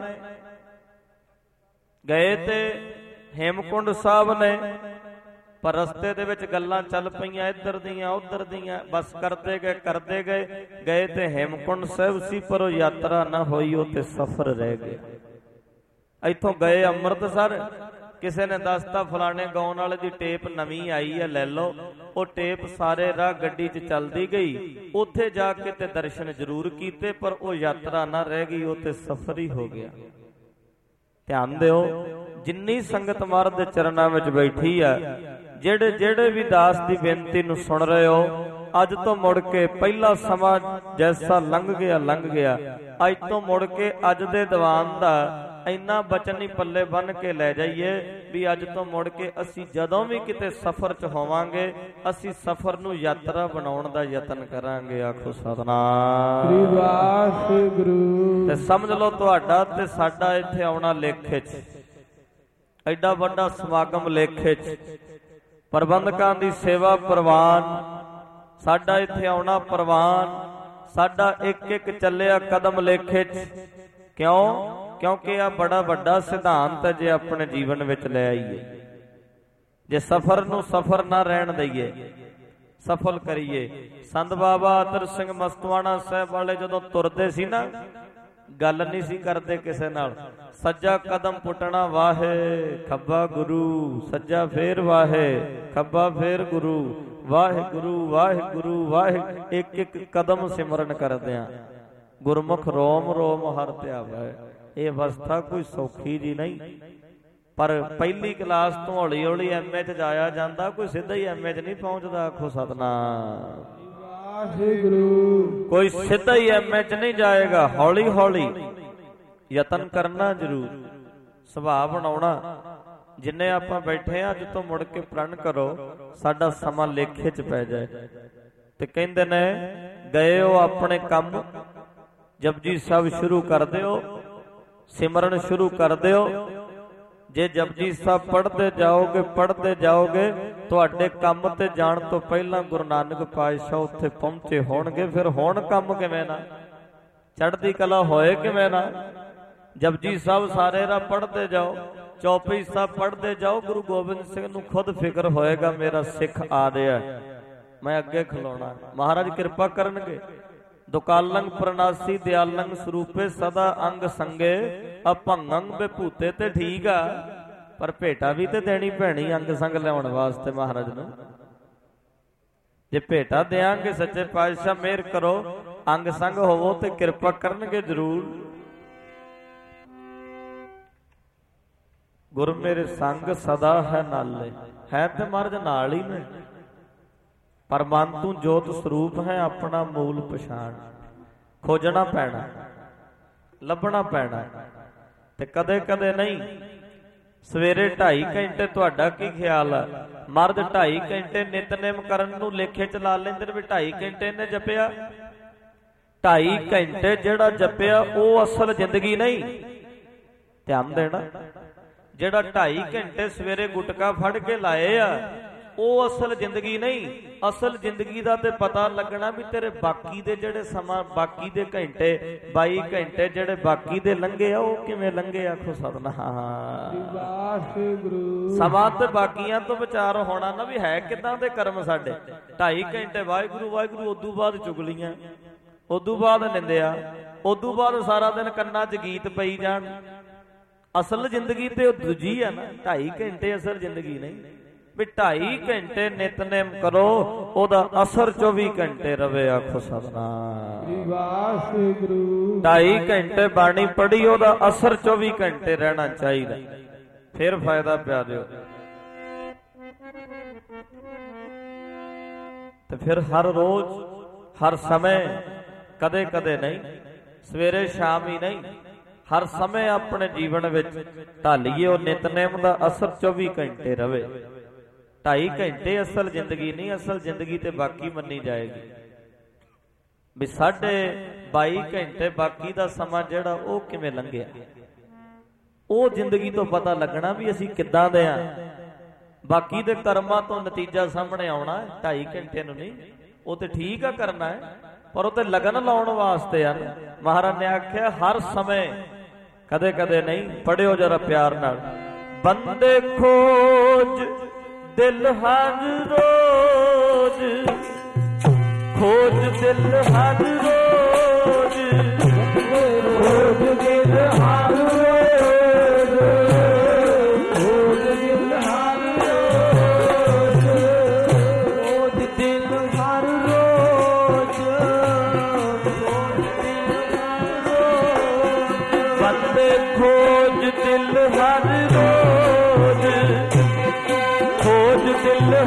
ਗਏ ਤੇ ਹੇਮਕੁੰਟ ਸਾਹਿਬ ਨੇ, ਪਰ ਰਸਤੇ ਦੇ ਵਿੱਚ ਗੱਲਾਂ ਚੱਲ ਪਈਆਂ ਇੱਧਰ ਦੀਆਂ ਉੱਧਰ ਦੀਆਂ, ਬਸ ਕਰਦੇ ਗਏ। ਗਏ ਤੇ ਹੇਮਕੁੰਟ ਸਾਹਿਬ ਸੀ, ਪਰ ਉਹ ਯਾਤਰਾ ਨਾ ਹੋਈ, ਉਹ ਤੇ ਸਫ਼ਰ ਰਹਿ ਗਿਆ। ਇੱਥੋਂ ਗਏ ਅੰਮ੍ਰਿਤਸਰ, ਕਿਸੇ ਨੇ ਦੱਸਤਾ ਫਲਾਣੇ ਗਾਉਣ ਵਾਲੇ ਦੀ ਟੇਪ ਨਵੀਂ ਆਈ ਹੈ, ਲੈ ਲਓ। ਉਹ ਟੇਪ ਸਾਰੇ ਰਾਹ ਗੱਡੀ 'ਚ ਚੱਲਦੀ ਗਈ। ਉੱਥੇ ਜਾ ਕੇ ਤੇ ਦਰਸ਼ਨ ਜ਼ਰੂਰ ਕੀਤੇ, ਪਰ ਉਹ ਯਾਤਰਾ ਨਾ ਰਹਿ ਗਈ, ਉਹ ਤੇ ਸਫ਼ਰ ਹੀ ਹੋ ਗਿਆ। ਧਿਆਨ ਦਿਓ, ਜਿੰਨੀ ਸੰਗਤ ਮਹਾਰਾਜ ਦੇ ਚਰਨਾਂ ਵਿੱਚ ਬੈਠੀ ਆ, ਜਿਹੜੇ ਜਿਹੜੇ ਵੀ ਦਾਸ ਦੀ ਬੇਨਤੀ ਨੂੰ ਸੁਣ ਰਹੇ ਹੋ, ਅੱਜ ਤੋਂ ਮੁੜ ਕੇ ਪਹਿਲਾ ਸਮਾਂ ਜੈਸਾ ਲੰਘ ਗਿਆ, ਅੱਜ ਤੋਂ ਮੁੜ ਕੇ ਅੱਜ ਦੇ ਦੀਵਾਨ ਦਾ ਇੰਨਾ ਬਚਨ ਨਹੀਂ ਪੱਲੇ ਬੰਨ ਕੇ ਲੈ ਜਾਈਏ ਵੀ ਅੱਜ ਤੋਂ ਮੁੜ ਕੇ ਅਸੀਂ ਜਦੋਂ ਵੀ ਕਿਤੇ ਸਫ਼ਰ 'ਚ ਹੋਵਾਂਗੇ, ਅਸੀਂ ਸਫ਼ਰ ਨੂੰ ਯਾਤਰਾ ਬਣਾਉਣ ਦਾ ਯਤਨ ਕਰਾਂਗੇ। ਆਖੋ ਸਤਿਨਾਮ ਸ੍ਰੀ ਵਾਹਿਗੁਰੂ। ਤੇ ਸਮਝ ਲਓ ਤੁਹਾਡਾ ਤੇ ਸਾਡਾ ਇੱਥੇ ਆਉਣਾ ਲੇਖੇ 'ਚ, ਐਡਾ ਵੱਡਾ ਸਮਾਗਮ ਲੇਖੇ 'ਚ, ਪ੍ਰਬੰਧਕਾਂ ਦੀ ਸੇਵਾ ਪ੍ਰਵਾਨ, ਸਾਡਾ ਇੱਥੇ ਆਉਣਾ ਪ੍ਰਵਾਨ, ਸਾਡਾ ਇੱਕ ਇੱਕ ਚੱਲਿਆ ਕਦਮ ਲੇਖੇ 'ਚ। ਕਿਉਂ? ਕਿਉਂਕਿ ਆ ਬੜਾ ਵੱਡਾ ਸਿਧਾਂਤ ਹੈ। ਜੇ ਆਪਣੇ ਜੀਵਨ ਵਿੱਚ ਲੈ ਆਈਏ, ਜੇ ਸਫ਼ਰ ਨੂੰ ਸਫ਼ਰ ਨਾ ਰਹਿਣ ਦਈਏ, ਸਫਲ ਕਰੀਏ। ਸੰਤ ਬਾਬਾ ਅਤਰ ਸਿੰਘ ਮਸਤਵਾਣਾ ਸਾਹਿਬ ਵਾਲੇ ਜਦੋਂ ਤੁਰਦੇ ਸੀ ਨਾ, ਗੱਲ ਨਹੀਂ ਸੀ ਕਰਦੇ ਕਿਸੇ ਨਾਲ। ਸੱਜਾ ਕਦਮ ਪੁੱਟਣਾ ਵਾਹੇ, ਖੱਬਾ ਗੁਰੂ, ਸੱਜਾ ਫੇਰ ਵਾਹੇ, ਖੱਬਾ ਫੇਰ ਗੁਰੂ, ਵਾਹਿਗੁਰੂ ਵਾਹਿਗੁਰੂ ਵਾਹਿਗੁਰੂ, ਇੱਕ ਇੱਕ ਕਦਮ ਸਿਮਰਨ ਕਰਦਿਆਂ ਗੁਰਮੁਖ ਰੋਮ ਰੋਮ ਹਰਿ ਧਿਆਵੈ। ਇਹ ਅਵਸਥਾ ਕੋਈ ਸੌਖੀ ਜੀ ਨਹੀਂ, ਪਰ ਪਹਿਲੀ ਕਲਾਸ ਤੋਂ ਹੌਲੀ ਹੌਲੀ ਐਮਏ 'ਚ ਜਾਇਆ ਜਾਂਦਾ, ਕੋਈ ਸਿੱਧਾ ਹੀ ਐਮਏ 'ਚ ਨਹੀਂ ਪਹੁੰਚਦਾ। ਆਖੋ ਸਤਿਨਾਮ ਵਾਹਿਗੁਰੂ। ਕੋਈ ਸਿੱਧਾ ਹੀ ਐਮਏ 'ਚ ਨਹੀਂ ਜਾਏਗਾ, ਹੌਲੀ ਹੌਲੀ ਯਤਨ ਕਰਨਾ ਜ਼ਰੂਰ, ਸੁਭਾਅ ਬਣਾਉਣਾ। ਜਿੰਨੇ ਆਪਾਂ ਬੈਠੇ ਆ, ਅੱਜ ਤੋਂ ਮੁੜ ਕੇ ਪ੍ਰਣ ਕਰੋ ਸਾਡਾ ਸਮਾਂ ਲੇਖੇ 'ਚ ਪੈ ਜਾਏ। ਤੇ ਕਹਿੰਦੇ ਨੇ ਗਏ ਹੋ ਆਪਣੇ ਕੰਮ, ਜਪਜੀ ਸਾਹਿਬ ਸ਼ੁਰੂ ਕਰ ਦਿਓ, ਸਿਮਰਨ ਸ਼ੁਰੂ ਕਰ ਦਿਓ। ਜੇ ਜਪਜੀ ਸਾਹਿਬ ਪੜ੍ਹਦੇ ਜਾਓਗੇ ਤੁਹਾਡੇ ਕੰਮ ਤੇ ਜਾਣ ਤੋਂ ਪਹਿਲਾਂ ਗੁਰੂ ਨਾਨਕ ਪਾਤਸ਼ਾਹ ਉੱਥੇ ਪਹੁੰਚੇ ਹੋਣਗੇ। ਫਿਰ ਹੁਣ ਕੰਮ ਕਿਵੇਂ ਨਾ, ਚੜ੍ਹਦੀ ਕਲਾ ਹੋਏ ਕਿਵੇਂ ਨਾ। ਜਪਜੀ ਸਾਹਿਬ ਸਾਰੇ ਰਾ ਪੜ੍ਹਦੇ ਜਾਓ, ਚੌਪਈ ਸਾਹਿਬ ਪੜ੍ਹਦੇ ਜਾਓ। ਗੁਰੂ ਗੋਬਿੰਦ ਸਿੰਘ ਨੂੰ ਖੁਦ ਫਿਕਰ ਹੋਏਗਾ ਮੇਰਾ ਸਿੱਖ ਆ ਰਿਹਾ, ਮੈਂ ਅੱਗੇ ਖਲੋਣਾ। ਮਹਾਰਾਜ ਕਿਰਪਾ ਕਰਨਗੇ। ਦੁਕਾਲੰਗ ਪ੍ਰਨਾਸੀ ਦਿਆਲੰਗ ਸਰੂਪੇ ਸਦਾ ਅੰਗ ਸੰਗੇ, ਅਭੰਗੰ ਬੇਭੂਤੇ। ਤੇ ਠੀਕ ਆ, ਪਰ ਭੇਟਾ ਵੀ ਤੇ ਦੇਣੀ ਪੈਣੀ ਅੰਗ ਸੰਗ ਲਿਆਉਣ ਵਾਸਤੇ ਮਹਾਰਾਜ ਨੂੰ। ਜੇ ਭੇਟਾ ਦੇਾਂਗੇ, ਸੱਚੇ ਪਾਤਸ਼ਾਹ ਮਿਹਰ ਕਰੋ, ਅੰਗ ਸੰਗ ਹੋਵੋ ਤੇ ਕਿਰਪਾ ਕਰਨਗੇ ਜ਼ਰੂਰ। ਗੁਰ ਮੇਰੇ ਸੰਗ ਸਦਾ ਹੈ ਨਾਲੇ, ਹੈ ਤੇ ਮਹਾਰਾਜ ਨਾਲ ਹੀ ਨੇ, ਪਰ ਮਨ ਤੂੰ ਜੋਤ ਸਰੂਪ ਹੈ, ਆਪਣਾ ਮੂਲ ਪਛਾਣ। ਖੋਜਣਾ ਪੈਣਾ, ਲੱਭਣਾ ਪੈਣਾ। ਤੇ ਕਦੇ ਕਦੇ ਨਹੀਂ, ਸਵੇਰੇ 2.5 ਘੰਟੇ ਤੁਹਾਡਾ ਕੀ ਖਿਆਲ ਆ, ਮਰਦ 2.5 ਘੰਟੇ ਨਿਤਨੇਮ ਕਰਨ ਨੂੰ ਲੇਖੇ ਚ ਲਾ ਲੈਂਦੇ ਨੇ ਵੀ 2.5 ਘੰਟੇ ਨੇ ਜਪਿਆ। 2.5 ਘੰਟੇ ਜਿਹੜਾ ਜਪਿਆ ਉਹ ਅਸਲ ਜ਼ਿੰਦਗੀ ਨਹੀਂ। ਧਿਆਨ ਦੇਣਾ, ਜਿਹੜਾ 2.5 ਘੰਟੇ ਸਵੇਰੇ ਗੁਟਕਾ ਫੜ ਕੇ ਲਾਏ ਆ ਉਹ ਅਸਲ ਜ਼ਿੰਦਗੀ ਨਹੀਂ। ਅਸਲ ਜ਼ਿੰਦਗੀ ਦਾ ਤੇ ਪਤਾ ਲੱਗਣਾ ਵੀ ਤੇਰੇ ਬਾਕੀ ਦੇ ਜਿਹੜੇ ਸਮਾਂ, ਬਾਕੀ ਦੇ ਘੰਟੇ, 22 ਘੰਟੇ ਜਿਹੜੇ ਬਾਕੀ ਦੇ ਲੰਘੇ ਆ ਉਹ ਕਿਵੇਂ ਲੰਘੇ। ਆਖੋ ਸਤਿਨਾਮ ਵਾਹਿਗੁਰੂ। ਸਮਾਂ ਤੇ ਬਾਕੀਆਂ ਤੋਂ ਵਿਚਾਰ ਹੋਣਾ ਨਾ ਵੀ ਹੈ ਕਿਦਾਂ ਦੇ ਕਰਮ ਸਾਡੇ। 2.5 ਘੰਟੇ ਵਾਹਿਗੁਰੂ ਵਾਹਿਗੁਰੂ, ਉਦੋਂ ਬਾਅਦ ਚੁਗਲੀਆਂ, ਉਦੋਂ ਬਾਅਦ ਨਿੰਦਿਆ, ਉਦੋਂ ਬਾਅਦ ਸਾਰਾ ਦਿਨ ਕੰਨਾਂ 'ਚ ਗੀਤ ਪਈ ਜਾਣ। ਅਸਲ ਜ਼ਿੰਦਗੀ ਤੇ ਉਹ ਦੂਜੀ ਆ ਨਾ। 2.5 ਘੰਟੇ ਅਸਲ ਜ਼ਿੰਦਗੀ ਨਹੀਂ ਵੀ 2.5 ਘੰਟੇ ਨਿਤਨੇਮ ਕਰੋ, ਉਹਦਾ ਅਸਰ 24 ਘੰਟੇ ਰਵੇ। ਆਖੋ ਸਤਿਨਾਮ ਵਾਹਿਗੁਰੂ। 2.5 ਘੰਟੇ ਬਾਣੀ ਪੜ੍ਹੀ, ਉਹਦਾ ਅਸਰ 24 ਘੰਟੇ ਰਹਿਣਾ ਚਾਹੀਦਾ, ਫਿਰ ਫਾਇਦਾ ਪਿਆ ਦਿਓ। ਤੇ ਫਿਰ ਹਰ ਰੋਜ਼, ਹਰ ਸਮੇਂ, ਕਦੇ ਕਦੇ ਨਹੀਂ, ਸਵੇਰੇ ਸ਼ਾਮ ਹੀ ਨਹੀਂ, ਹਰ ਸਮੇਂ ਆਪਣੇ ਜੀਵਨ ਵਿੱਚ ਢਾਲੀਏ ਉਹ ਨਿਤਨੇਮ ਦਾ ਅਸਰ 24 ਘੰਟੇ ਰਵੇ। 2.5 ਘੰਟੇ ਅਸਲ ਜ਼ਿੰਦਗੀ ਨਹੀਂ, ਅਸਲ ਜ਼ਿੰਦਗੀ ਤੇ ਬਾਕੀ ਮੰਨੀ ਜਾਏਗੀ। ਵੀ 22.5 ਘੰਟੇ ਬਾਕੀ ਦਾ ਸਮਾਂ ਜਿਹੜਾ ਉਹ ਕਿਵੇਂ ਲੰਘਿਆ, ਉਹ ਜ਼ਿੰਦਗੀ ਤੋਂ ਪਤਾ ਲੱਗਣਾ ਵੀ ਅਸੀਂ ਕਿੱਦਾਂ ਦੇ ਆ। ਬਾਕੀ ਦੇ ਕਰਮਾਂ ਤੋਂ ਨਤੀਜਾ ਸਾਹਮਣੇ ਆਉਣਾ, 2.5 ਘੰਟੇ ਨੂੰ ਨਹੀਂ। ਉਹ ਤੇ ਠੀਕ ਆ ਕਰਨਾ ਹੈ, ਪਰ ਉਹ ਤੇ ਲਗਨ ਲਾਉਣ ਵਾਸਤੇ ਆ। ਮਹਾਰਾਜ ਨੇ ਆਖਿਆ ਹਰ ਸਮੇਂ, ਕਦੇ ਕਦੇ ਨਹੀਂ। ਪੜਿਓ ਜਰਾ ਪਿਆਰ ਨਾਲ। ਬੰਦੇ ਖੋਜ ਦਿਲ ਹਰ ਰੋਜ਼, ਖੋਜ ਦਿਲ ਹਰ ਰੋਜ਼, ਖੋਜ ਦਿਲ ਹਰ ਰੋਜ਼, ਖੋਜ ਦਿਲ ਹਰ ਰੋਜ਼, ਖੋਜ ਦਿਲ ਹਰ ਰੋਜ਼, ਖੋਜ ਦਿਲ ਹਰ ਰੋਜ਼। ਬੰਦੇ ਖੋਜ ਦਿਲ ਹਰ ਰੋਜ਼,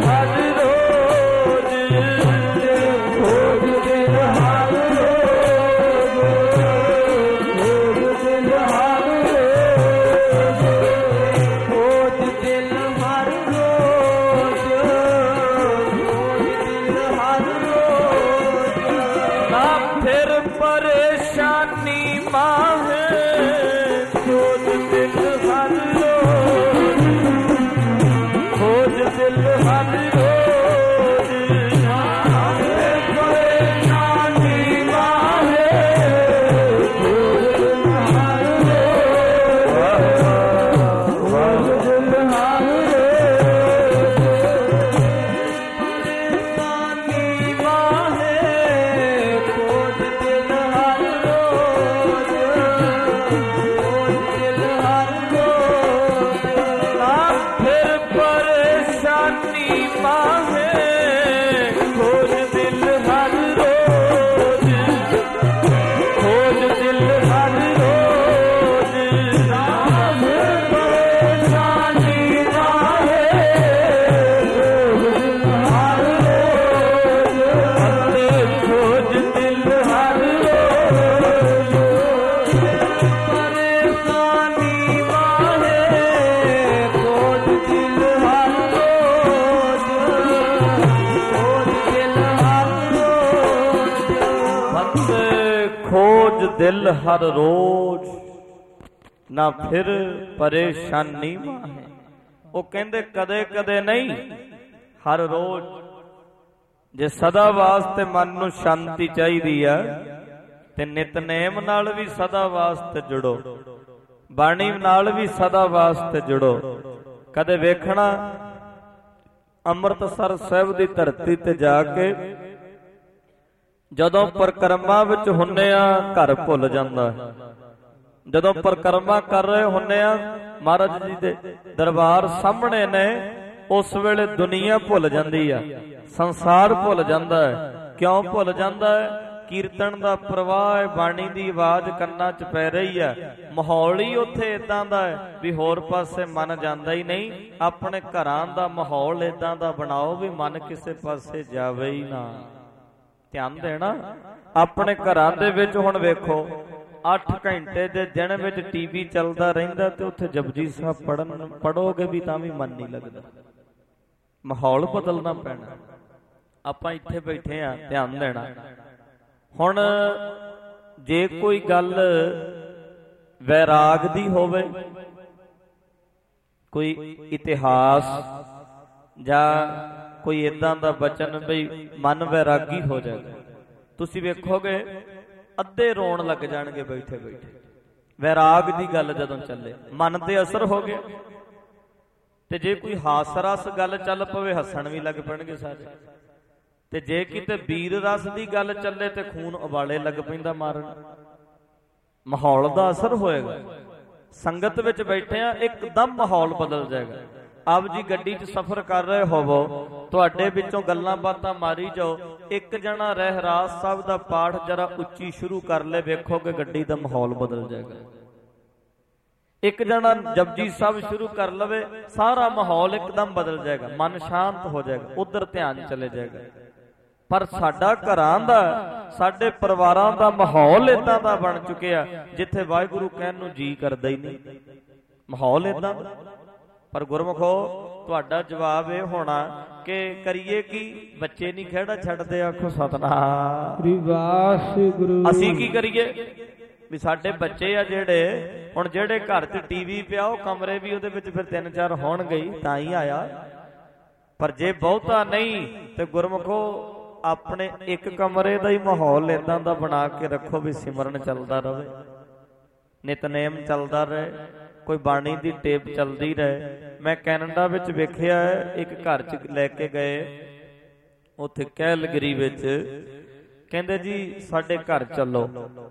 ਹਰ ਰੋਜ਼, ਖੋਜ ਦਿਲ ਹਰ ਰੋਜ਼, ਖੋਜ ਦਿਲ ਹਰ ਰੋਜ਼, ਖੋਜ ਦਿਲ ਹਰ ਰੋਜ਼, ਖੋਜ ਦਿਲ ਹਰ ਰੋਜ਼। ਨਾ ਫਿਰ ਪਰੇਸ਼ਾਨੀ ਮਾਹੇ, ਖੋਜ ਦਿਲ ਹਰ ਰੋਜ਼, ਖੋਜ ਦਿਲ ਹਰ ਰੋਜ਼। ਨਾ ਫਿਰ ਪਰੇਸ਼ਾਨੀ ਮਾਹੇ, ਖੋਜ ਦਿਲ ਹਰ ਰੋਜ਼, ਖੋਜ ਦਿਲ ਹਰ ਰੋਜ਼। ਪਰੇਸ਼ਾਨੀ ਮਾਹੇ, ਖੋਜ ਦਿਲ ਹਰ ਰੋਜ਼, ਖੋਜ ਦਿਲ ਹਰ ਰੋਜ਼। ਨਾ ਫਿਰ ਪਰੇਸ਼ਾਨੀ ਮਾਹੇ, ਖੋਜ ਦਿਲ ਹਰ ਰੋਜ਼, ਖੋਜ ਦਿਲ ਹਰ ਰੋਜ਼। ਨਾ ਫਿਰ ਪਰੇਸ਼ਾਨੀ ਮਾਹੇ, ਖੋਜ ਦਿਲ ਹਰ ਰੋਜ਼, ਅਤੇ ਖੋਜ ਦਿਲ ਹਰ ਰੋਜ਼। ਪਰੇਸ਼ਾਨੀ ਮਾਹੇ, ਖੋਜ ਦਿਲ ਹਰ ਰੋਜ਼, ਖੋਜ ਦਿਲ ਹਰ ਰੋਜ਼। ਬੰਦੇ ਖੋਜ ਦਿਲ ਹਰ ਰੋਜ਼, ਨਾ ਫਿਰ ਪਰੇਸ਼ਾਨੀ ਮਾਹੇ। ਉਹ ਕਹਿੰਦੇ ਕਦੇ ਕਦੇ ਨਹੀਂ, ਹਰ ਰੋਜ਼। ਜੇ ਸਦਾ ਵਾਸਤੇ ਮਨ ਨੂੰ ਸ਼ਾਂਤੀ ਚਾਹੀਦੀ ਆ ਤੇ ਨਿਤਨੇਮ ਨਾਲ ਵੀ ਸਦਾ ਵਾਸਤੇ ਜੁੜੋ, ਬਾਣੀ ਨਾਲ ਵੀ ਸਦਾ ਵਾਸਤੇ ਜੁੜੋ। ਕਦੇ ਵੇਖਣਾ ਅੰਮ੍ਰਿਤਸਰ ਸਾਹਿਬ ਦੀ ਧਰਤੀ ਤੇ ਜਾ ਕੇ ਜਦੋਂ ਪਰਿਕਰਮਾ ਵਿੱਚ ਹੁੰਨੇ ਆ, ਘਰ ਭੁੱਲ ਜਾਂਦਾ ਹੈ। ਜਦੋਂ ਪਰਿਕਰਮਾ ਕਰ ਰਹੇ ਹੁੰਨੇ ਆ, ਮਹਾਰਾਜ ਜੀ ਦੇ ਦਰਬਾਰ ਸਾਹਮਣੇ ਨੇ, ਉਸ ਵੇਲੇ ਦੁਨੀਆ ਭੁੱਲ ਜਾਂਦੀ ਆ, ਸੰਸਾਰ ਭੁੱਲ ਜਾਂਦਾ ਹੈ। ਕਿਉਂ ਭੁੱਲ ਜਾਂਦਾ ਹੈ? ਕੀਰਤਨ ਦਾ ਪ੍ਰਵਾਹ ਹੈ, ਬਾਣੀ ਦੀ ਆਵਾਜ਼ ਕੰਨਾਂ 'ਚ ਪੈ ਰਹੀ ਹੈ। ਮਾਹੌਲ ਹੀ ਉੱਥੇ ਇਦਾਂ ਦਾ ਹੈ ਵੀ ਹੋਰ ਪਾਸੇ ਮਨ ਜਾਂਦਾ ਹੀ ਨਹੀਂ। ਆਪਣੇ ਘਰਾਂ ਦਾ ਮਾਹੌਲ ਇਦਾਂ ਦਾ ਬਣਾਓ ਵੀ ਮਨ ਕਿਸੇ ਪਾਸੇ ਜਾਵੇ ਹੀ ਨਾ। ਧਿਆਨ ਦੇਣਾ ਆਪਣੇ ਘਰਾਂ ਦੇ ਵਿੱਚ। ਹੁਣ ਵੇਖੋ 8 ਘੰਟੇ ਦੇ ਦਿਨ ਵਿੱਚ ਟੀਵੀ ਚੱਲਦਾ ਰਹਿੰਦਾ ਤੇ ਉੱਥੇ ਜਪਜੀ ਸਾਹਿਬ ਪੜੋਗੇ ਵੀ ਤਾਂ ਵੀ ਮਨ ਨਹੀਂ ਲੱਗਦਾ। ਮਾਹੌਲ ਬਦਲਣਾ ਪੈਣਾ। ਆਪਾਂ ਇੱਥੇ ਬੈਠੇ ਆ, ਧਿਆਨ ਦੇਣਾ। ਹੁਣ ਜੇ ਕੋਈ ਗੱਲ ਵੈਰਾਗ ਦੀ ਹੋਵੇ, ਕੋਈ ਇਤਿਹਾਸ ਜਾਂ ਕੋਈ ਇਦਾਂ ਦਾ ਬਚਨ ਬਈ ਮਨ ਵੈਰਾਗੀ ਹੋ ਜਾਏਗਾ, ਤੁਸੀਂ ਵੇਖੋਗੇ ਅੱਧੇ ਰੋਣ ਲੱਗ ਜਾਣਗੇ ਬੈਠੇ ਬੈਠੇ। ਵੈਰਾਗ ਦੀ ਗੱਲ ਜਦੋਂ ਚੱਲੇ ਮਨ ਤੇ ਅਸਰ ਹੋ ਗਿਆ। ਤੇ ਜੇ ਕੋਈ ਹਾਸ ਰਸ ਗੱਲ ਚੱਲ ਪਵੇ, ਹੱਸਣ ਵੀ ਲੱਗ ਪੈਣਗੇ ਸਾਰੇ। ਤੇ ਜੇ ਕਿਤੇ ਵੀਰ ਰਸ ਦੀ ਗੱਲ ਚੱਲੇ ਤੇ ਖੂਨ ਉਬਾਲੇ ਲੱਗ ਪੈਂਦਾ ਮਾਰਨ। ਮਾਹੌਲ ਦਾ ਅਸਰ ਹੋਏਗਾ। ਸੰਗਤ ਵਿੱਚ ਬੈਠੇ ਆ, ਇੱਕਦਮ ਮਾਹੌਲ ਬਦਲ ਜਾਏਗਾ। ਆਪ ਜੀ ਗੱਡੀ 'ਚ ਸਫ਼ਰ ਕਰ ਰਹੇ ਹੋਵੋ, ਤੁਹਾਡੇ ਵਿੱਚੋਂ ਗੱਲਾਂ ਬਾਤਾਂ ਮਾਰੀ ਜਾਓ, ਇੱਕ ਜਣਾ ਰਹਿਰਾਸ ਸਾਹਿਬ ਦਾ ਪਾਠ ਜਰਾ ਉੱਚੀ ਸ਼ੁਰੂ ਕਰ ਲੈ, ਵੇਖੋਗੇ ਗੱਡੀ ਦਾ ਮਾਹੌਲ ਬਦਲ ਜਾਏਗਾ। ਇੱਕ ਜਣਾ ਜਪਜੀ ਸਾਹਿਬ ਸ਼ੁਰੂ ਕਰ ਲਵੇ, ਸਾਰਾ ਮਾਹੌਲ ਇੱਕਦਮ ਬਦਲ ਜਾਏਗਾ, ਮਨ ਸ਼ਾਂਤ ਹੋ ਜਾਏਗਾ, ਉਧਰ ਧਿਆਨ ਚਲੇ ਜਾਏਗਾ। ਪਰ ਸਾਡਾ ਘਰਾਂ ਦਾ, ਸਾਡੇ ਪਰਿਵਾਰਾਂ ਦਾ ਮਾਹੌਲ ਇਦਾਂ ਦਾ ਬਣ ਚੁੱਕਿਆ ਜਿੱਥੇ ਵਾਹਿਗੁਰੂ ਕਹਿਣ ਨੂੰ ਜੀ ਕਰਦਾ ਹੀ ਨਹੀਂ। ਮਾਹੌਲ ਇਦਾਂ ਦਾ। ਪਰ ਗੁਰਮੁਖੋ ਤੁਹਾਡਾ ਜਵਾਬ ਇਹ ਹੋਣਾ ਕਿ ਕਰੀਏ ਕੀ? ਬੱਚੇ ਨਹੀਂ ਖੇੜਾ ਛੱਡਦੇ, ਆਖੋ ਸਤਨਾਮ ਸ੍ਰੀ ਵਾਹਿਗੁਰੂ। ਅਸੀਂ ਕੀ ਕਰੀਏ ਵੀ ਸਾਡੇ ਬੱਚੇ ਆ ਜਿਹੜੇ, ਹੁਣ ਜਿਹੜੇ ਘਰ 'ਚ ਟੀਵੀ ਪਿਆ ਉਹ ਕਮਰੇ ਵੀ ਉਹਦੇ ਵਿੱਚ ਫਿਰ 3-4 ਹੋਣਗੇ ਤਾਂ ਹੀ ਆਇਆ। ਪਰ ਜੇ ਬਹੁਤਾ ਨਹੀਂ ਤੇ ਗੁਰਮੁਖੋ ਆਪਣੇ ਇੱਕ ਕਮਰੇ ਦਾ ਹੀ ਮਾਹੌਲ ਇਦਾਂ ਦਾ ਬਣਾ ਕੇ ਰੱਖੋ ਵੀ ਸਿਮਰਨ ਚੱਲਦਾ ਰਹੇ, ਨਿਤਨੇਮ ਚੱਲਦਾ ਰਹੇ, ਕੋਈ ਬਾਣੀ ਦੀ ਟੇਪ ਚੱਲਦੀ ਰਹੇ। ਮੈਂ ਕੈਨੇਡਾ ਵਿੱਚ ਵੇਖਿਆ ਇੱਕ ਘਰ 'ਚ ਲੈ ਕੇ ਗਏ, ਉੱਥੇ ਕੈਲਗਰੀ ਵਿੱਚ, ਕਹਿੰਦੇ ਜੀ ਸਾਡੇ ਘਰ ਚੱਲੋ।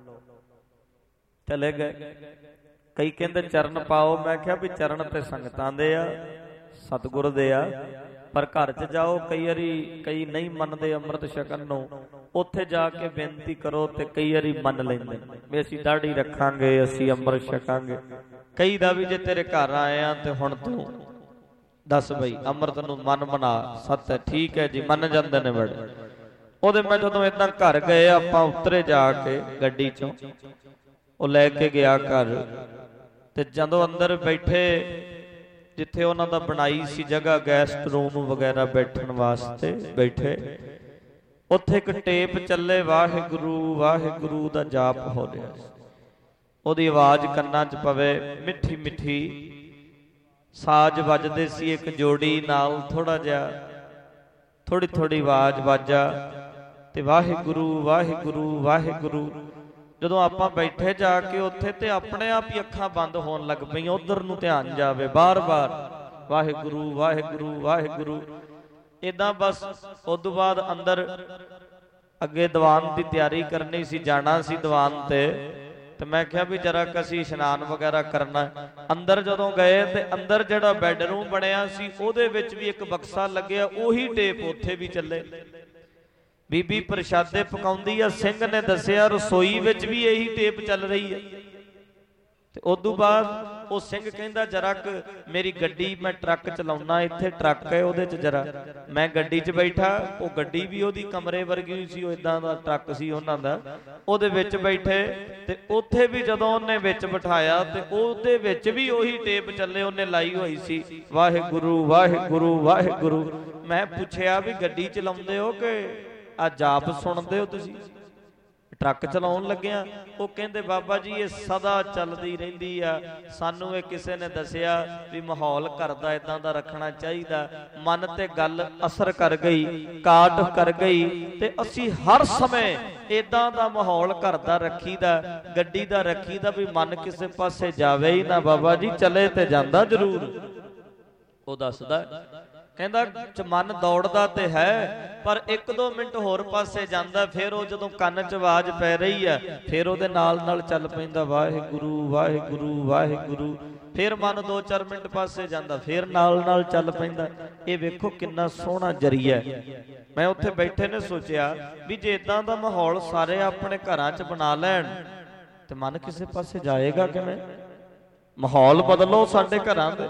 ਚਲੇ ਗਏ। ਕਈ ਕਹਿੰਦੇ ਚਰਨ ਪਾਓ। ਮੈਂ ਕਿਹਾ ਵੀ ਚਰਨ ਤੇ ਸੰਗਤਾਂ ਦੇ ਆ, ਸਤਿਗੁਰ ਦੇ ਆ, ਪਰ ਘਰ 'ਚ ਜਾਓ ਕਈ ਵਾਰੀ ਕਈ ਨਹੀਂ ਮੰਨਦੇ ਅੰਮ੍ਰਿਤ ਛਕਣ ਨੂੰ, ਉੱਥੇ ਜਾ ਕੇ ਬੇਨਤੀ ਕਰੋ ਤੇ ਕਈ ਵਾਰੀ ਮੰਨ ਲੈਂਦੇ ਵੀ ਅਸੀਂ ਦਾੜੀ ਰੱਖਾਂਗੇ, ਅਸੀਂ ਅੰਮ੍ਰਿਤ ਛਕਾਂਗੇ। ਕਈ ਦਾ ਵੀ ਜੇ ਤੇਰੇ ਘਰ ਆਏ ਆ ਤੇ ਹੁਣ ਤੂੰ दस बई अमृत नूं मन बना सत है ठीक है जी मन जांदे ने बड़े। ਉਹਦੇ मैं जदों इदां घर गए आपां उतरे जाके गड्डी चों ਉਹ ਲੈ ਕੇ ਗਿਆ घर ਤੇ ਜਦੋਂ अंदर बैठे जिथे उन्हां दा बनाई सी जगह गैस्ट रूम वगैरह बैठण वास्ते बैठे उत्थे एक टेप ਚੱਲੇ वाहिगुरू वाहिगुरू दा जाप हो रहा ਉਹਦੀ आवाज ਕੰਨਾਂ 'ਚ पवे मिठी मिठी साज वजदे सी एक जोड़ी नाल थोड़ा जिहा थोड़ी थोड़ी आवाज वाजा ते वाहिगुरू वाहिगुरू वाहिगुरू। ਜਦੋਂ ਆਪਾਂ ਬੈਠੇ ਜਾ ਕੇ ਉੱਥੇ ਤੇ ਆਪਣੇ ਆਪ ਹੀ ਅੱਖਾਂ ਬੰਦ ਹੋਣ ਲੱਗ ਪਈਆਂ ਉਧਰ ਨੂੰ ਧਿਆਨ ਜਾਵੇ ਬਾਰ-ਬਾਰ ਵਾਹਿਗੁਰੂ ਵਾਹਿਗੁਰੂ ਵਾਹਿਗੁਰੂ ਇਦਾਂ ਬਸ। ਉਦੋਂ ਬਾਅਦ ਅੰਦਰ ਅੱਗੇ ਦੀਵਾਨ ਦੀ ਤਿਆਰੀ ਕਰਨੀ ਸੀ ਜਾਣਾ ਸੀ ਦੀਵਾਨ ਤੇ ਮੈਂ ਕਿਹਾ ਵੀ ਜਰਾ ਅਸੀਂ ਇਸ਼ਨਾਨ ਵਗੈਰਾ ਕਰਨਾ। ਅੰਦਰ ਜਦੋਂ ਗਏ ਤੇ ਅੰਦਰ ਜਿਹੜਾ ਬੈੱਡਰੂਮ ਬਣਿਆ ਸੀ ਉਹਦੇ ਵਿੱਚ ਵੀ ਇੱਕ ਬਕਸਾ ਲੱਗਿਆ ਉਹੀ ਟੇਪ ਉੱਥੇ ਵੀ ਚੱਲੇ। ਬੀਬੀ ਪ੍ਰਸ਼ਾਦੇ ਪਕਾਉਂਦੀ ਆ ਸਿੰਘ ਨੇ ਦੱਸਿਆ ਰਸੋਈ ਵਿੱਚ ਵੀ ਇਹੀ ਟੇਪ ਚੱਲ ਰਹੀ ਹੈ। ਤੇ ਉਦੋਂ ਬਾਅਦ ਉਹ ਸਿੰਘ ਕਹਿੰਦਾ ਜਰਾ ਮੇਰੀ ਗੱਡੀ ਮੈਂ ਟਰੱਕ ਚਲਾਉਣਾ ਇੱਥੇ ਟਰੱਕ ਹੈ ਉਹਦੇ 'ਚ ਜਰਾ ਮੈਂ ਗੱਡੀ 'ਚ ਬੈਠਾ ਉਹ ਗੱਡੀ ਵੀ ਉਹਦੀ ਕਮਰੇ ਵਰਗੀ ਸੀ ਉਹ ਇਦਾਂ ਦਾ ਟਰੱਕ ਸੀ ਉਹਨਾਂ ਦਾ ਉਹਦੇ ਵਿੱਚ ਬੈਠੇ ਤੇ ਉੱਥੇ ਵੀ ਜਦੋਂ ਉਹਨੇ ਵਿੱਚ ਬਿਠਾਇਆ ਤੇ ਉਹਦੇ ਵਿੱਚ ਵੀ ਉਹੀ ਟੇਪ ਚੱਲੇ ਉਹਨੇ ਲਾਈ ਹੋਈ ਸੀ ਵਾਹਿਗੁਰੂ ਵਾਹਿਗੁਰੂ ਵਾਹਿਗੁਰੂ। ਮੈਂ ਪੁੱਛਿਆ ਵੀ ਗੱਡੀ ਚਲਾਉਂਦੇ ਹੋ ਕਿ ਆ ਜਾਪ ਸੁਣਦੇ ਹੋ ਤੁਸੀਂ ਟਰੱਕ ਚਲਾਉਣ ਲੱਗਿਆ? ਉਹ ਕਹਿੰਦੇ ਬਾਬਾ ਜੀ ਇਹ ਸਦਾ ਚੱਲਦੀ ਰਹਿੰਦੀ ਆ ਸਾਨੂੰ ਇਹ ਕਿਸੇ ਨੇ ਦੱਸਿਆ ਵੀ ਮਾਹੌਲ ਘਰ ਦਾ ਇਦਾਂ ਦਾ ਰੱਖਣਾ ਚਾਹੀਦਾ। ਮਨ ਤੇ ਗੱਲ ਅਸਰ ਕਰ ਗਈ ਕਾਟ ਕਰ ਗਈ ਤੇ ਅਸੀਂ ਹਰ ਸਮੇਂ ਇਦਾਂ ਦਾ ਮਾਹੌਲ ਘਰ ਦਾ ਰੱਖੀਦਾ ਗੱਡੀ ਦਾ ਰੱਖੀਦਾ ਵੀ ਮਨ ਕਿਸੇ ਪਾਸੇ ਜਾਵੇ ਹੀ ਨਾ ਬਾਬਾ ਜੀ ਚਲੇ ਤੇ ਜਾਂਦਾ ਜ਼ਰੂਰ। ਉਹ ਦੱਸਦਾ ਕਹਿੰਦਾ ਮਨ ਦੌੜਦਾ ਤੇ ਹੈ ਪਰ 1-2 ਮਿੰਟ ਹੋਰ ਪਾਸੇ ਜਾਂਦਾ ਫਿਰ ਉਹ ਜਦੋਂ ਕੰਨ 'ਚ ਆਵਾਜ਼ ਪੈ ਰਹੀ ਹੈ ਫਿਰ ਉਹਦੇ ਨਾਲ ਨਾਲ ਚੱਲ ਪੈਂਦਾ ਵਾਹਿਗੁਰੂ ਵਾਹਿਗੁਰੂ ਵਾਹਿਗੁਰੂ। ਫਿਰ ਮਨ 2-4 ਮਿੰਟ ਪਾਸੇ ਜਾਂਦਾ ਫਿਰ ਨਾਲ ਨਾਲ ਚੱਲ ਪੈਂਦਾ। ਇਹ ਵੇਖੋ ਕਿੰਨਾ ਸੋਹਣਾ ਜਰੀਆ। ਮੈਂ ਉੱਥੇ ਬੈਠੇ ਨੇ ਸੋਚਿਆ ਵੀ ਜੇ ਇਦਾਂ ਦਾ ਮਾਹੌਲ ਸਾਰੇ ਆਪਣੇ ਘਰਾਂ 'ਚ ਬਣਾ ਲੈਣ ਤੇ ਮਨ ਕਿਸੇ ਪਾਸੇ ਜਾਏਗਾ ਕਿਵੇਂ? ਮਾਹੌਲ ਬਦਲੋ ਸਾਡੇ ਘਰਾਂ ਦੇ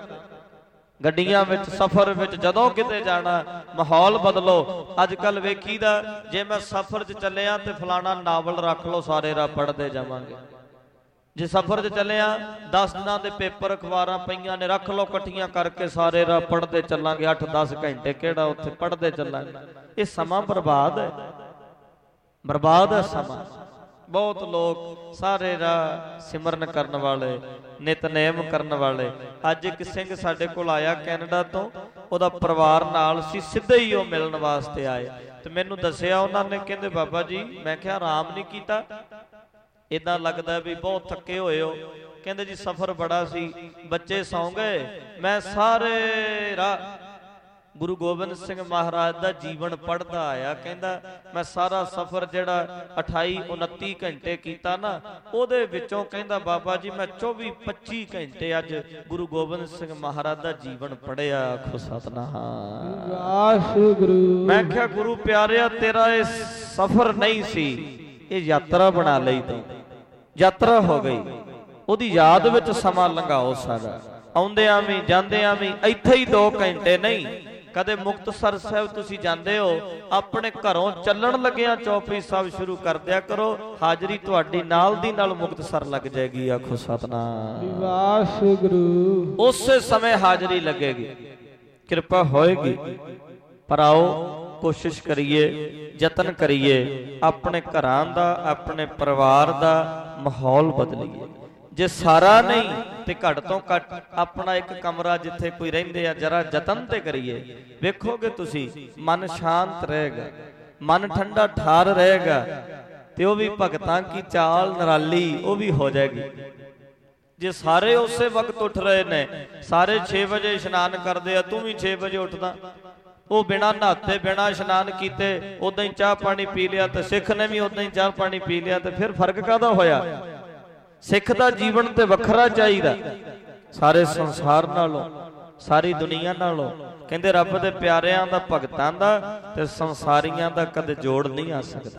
ਗੱਡੀਆਂ ਵਿੱਚ ਸਫ਼ਰ ਵਿੱਚ ਜਦੋਂ ਕਿਤੇ ਜਾਣਾ ਮਾਹੌਲ ਬਦਲੋ। ਅੱਜ ਕੱਲ ਵੇਖੀਦਾ ਜੇ ਮੈਂ ਸਫ਼ਰ 'ਚ ਚੱਲਿਆ ਤੇ ਫਲਾਣਾ ਨਾਵਲ ਰੱਖ ਲਓ ਸਾਰੇ ਰਾਹ ਪੜ੍ਹਦੇ ਜਾਵਾਂਗੇ। ਜੇ ਸਫ਼ਰ 'ਚ ਚੱਲਿਆ 10 ਦਿਨਾਂ ਦੇ ਪੇਪਰ ਅਖਬਾਰਾਂ ਪਈਆਂ ਨੇ ਰੱਖ ਲਓ ਇਕੱਠੀਆਂ ਕਰਕੇ ਸਾਰੇ ਰਾਹ ਪੜ੍ਹਦੇ ਚੱਲਾਂਗੇ 8-10 ਘੰਟੇ ਕਿਹੜਾ ਉੱਥੇ ਪੜ੍ਹਦੇ ਚੱਲਾਂਗੇ। ਇਹ ਸਮਾਂ ਬਰਬਾਦ ਹੈ ਬਰਬਾਦ ਹੈ ਸਮਾਂ। ਬਹੁਤ ਲੋਕ ਸਾਰੇ ਰਾਹ ਸਿਮਰਨ ਕਰਨ ਵਾਲੇ ਨਿਤਨੇਮ ਕਰਨ ਵਾਲੇ। ਅੱਜ ਇੱਕ ਸਿੰਘ ਸਾਡੇ ਕੋਲ ਆਇਆ ਕੈਨੇਡਾ ਤੋਂ ਉਹਦਾ ਪਰਿਵਾਰ ਨਾਲ ਸੀ ਸਿੱਧੇ ਹੀ ਉਹ ਮਿਲਣ ਵਾਸਤੇ ਆਏ ਤੇ ਮੈਨੂੰ ਦੱਸਿਆ ਉਹਨਾਂ ਨੇ ਕਹਿੰਦੇ ਬਾਬਾ ਜੀ ਮੈਂ ਕਿਹਾ ਆਰਾਮ ਨਹੀਂ ਕੀਤਾ ਇਦਾਂ ਲੱਗਦਾ ਵੀ ਬਹੁਤ ਥੱਕੇ ਹੋਏ ਹੋ। ਕਹਿੰਦੇ ਜੀ ਸਫ਼ਰ ਬੜਾ ਸੀ ਬੱਚੇ ਸੌਂ ਗਏ ਮੈਂ ਸਾਰੇ ਰਾਹ ਗੁਰੂ ਗੋਬਿੰਦ ਸਿੰਘ ਮਹਾਰਾਜ ਦਾ ਜੀਵਨ ਪੜ੍ਹਦਾ ਆਇਆ। ਕਹਿੰਦਾ ਮੈਂ ਸਾਰਾ ਸਫ਼ਰ ਜਿਹੜਾ 28-29 ਘੰਟੇ ਕੀਤਾ ਨਾ ਉਹਦੇ ਵਿੱਚੋਂ ਕਹਿੰਦਾ ਬਾਬਾ ਜੀ ਮੈਂ 24-25 ਘੰਟੇ ਅੱਜ ਗੁਰੂ ਗੋਬਿੰਦ ਸਿੰਘ ਮਹਾਰਾਜ ਦਾ ਜੀਵਨ ਪੜ੍ਹਿਆ। ਆਖੋ ਸਤਿਨਾਮ ਵਾਹਿਗੁਰੂ। ਮੈਂ ਕਿਹਾ ਗੁਰੂ ਪਿਆਰਿਆ ਤੇਰਾ ਇਹ ਸਫ਼ਰ ਨਹੀਂ ਸੀ ਇਹ ਯਾਤਰਾ ਬਣਾ ਲਈ ਤੂੰ ਯਾਤਰਾ ਹੋ ਗਈ। ਉਹਦੀ ਯਾਦ ਵਿੱਚ ਸਮਾਂ ਲੰਘਾਓ ਸਾਰਾ ਆਉਂਦਿਆਂ ਵੀ ਜਾਂਦਿਆਂ ਵੀ ਇੱਥੇ ਹੀ 2 ਘੰਟੇ ਨਹੀਂ। ਕਦੇ ਮੁਕਤਸਰ ਸਾਹਿਬ ਤੁਸੀਂ ਜਾਂਦੇ ਹੋ ਆਪਣੇ ਘਰੋਂ ਚੱਲਣ ਲੱਗਿਆ ਚੌਪਈ ਸਾਹਿਬ ਸ਼ੁਰੂ ਕਰ ਦਿਆ ਕਰੋ ਹਾਜ਼ਰੀ ਤੁਹਾਡੀ ਨਾਲ ਦੀ ਨਾਲ ਮੁਕਤਸਰ ਲੱਗ ਜਾਏਗੀ। ਆਖੋ ਸਤਿਨਾਮ ਵਾਹਿਗੁਰੂ। ਉਸੇ ਸਮੇਂ ਹਾਜ਼ਰੀ ਲੱਗੇਗੀ ਕਿਰਪਾ ਹੋਏਗੀ। ਪਰ ਆਓ ਕੋਸ਼ਿਸ਼ ਕਰੀਏ ਯਤਨ ਕਰੀਏ ਆਪਣੇ ਘਰਾਂ ਦਾ ਆਪਣੇ ਪਰਿਵਾਰ ਦਾ ਮਾਹੌਲ ਬਦਲੀਏ। ਜੇ ਸਾਰਾ ਨਹੀਂ ਤੇ ਘੱਟ ਤੋਂ ਘੱਟ ਆਪਣਾ ਇੱਕ ਕਮਰਾ ਜਿੱਥੇ ਕੋਈ ਰਹਿੰਦੇ ਆ ਜਰਾ ਯਤਨ ਤੇ ਕਰੀਏ ਵੇਖੋਗੇ ਤੁਸੀਂ ਮਨ ਸ਼ਾਂਤ ਰਹੇਗਾ ਮਨ ਠੰਡਾ ਠਾਰ ਰਹੇਗਾ ਤੇ ਉਹ ਵੀ ਭਗਤਾਂ ਕੀ ਚਾਲ ਨਿਰਾਲੀ ਉਹ ਵੀ ਹੋ ਜਾਏਗੀ। ਜੇ ਸਾਰੇ ਉਸੇ ਵਕਤ ਉੱਠ ਰਹੇ ਨੇ ਸਾਰੇ 6 ਵਜੇ ਇਸ਼ਨਾਨ ਕਰਦੇ ਆ ਤੂੰ ਵੀ 6 ਵਜੇ ਉੱਠਦਾ ਉਹ ਬਿਨਾਂ ਨਹਾਤੇ ਬਿਨਾਂ ਇਸ਼ਨਾਨ ਕੀਤੇ ਉਦਾਂ ਹੀ ਚਾਹ ਪਾਣੀ ਪੀ ਲਿਆ ਤੇ ਸਿੱਖ ਨੇ ਵੀ ਉਦਾਂ ਹੀ ਚਾਹ ਪਾਣੀ ਪੀ ਲਿਆ ਤੇ ਫਿਰ ਫਰਕ ਕਾਹਦਾ ਹੋਇਆ? ਸਿੱਖ ਦਾ ਜੀਵਨ ਤੇ ਵੱਖਰਾ ਚਾਹੀਦਾ ਸਾਰੇ ਸੰਸਾਰ ਨਾਲੋਂ ਸਾਰੀ ਦੁਨੀਆ ਨਾਲੋਂ। ਕਹਿੰਦੇ ਰੱਬ ਦੇ ਪਿਆਰਿਆਂ ਦਾ ਭਗਤਾਂ ਦਾ ਤੇ ਸੰਸਾਰੀਆਂ ਦਾ ਕਦੇ ਜੋੜ ਨਹੀਂ ਆ ਸਕਦਾ।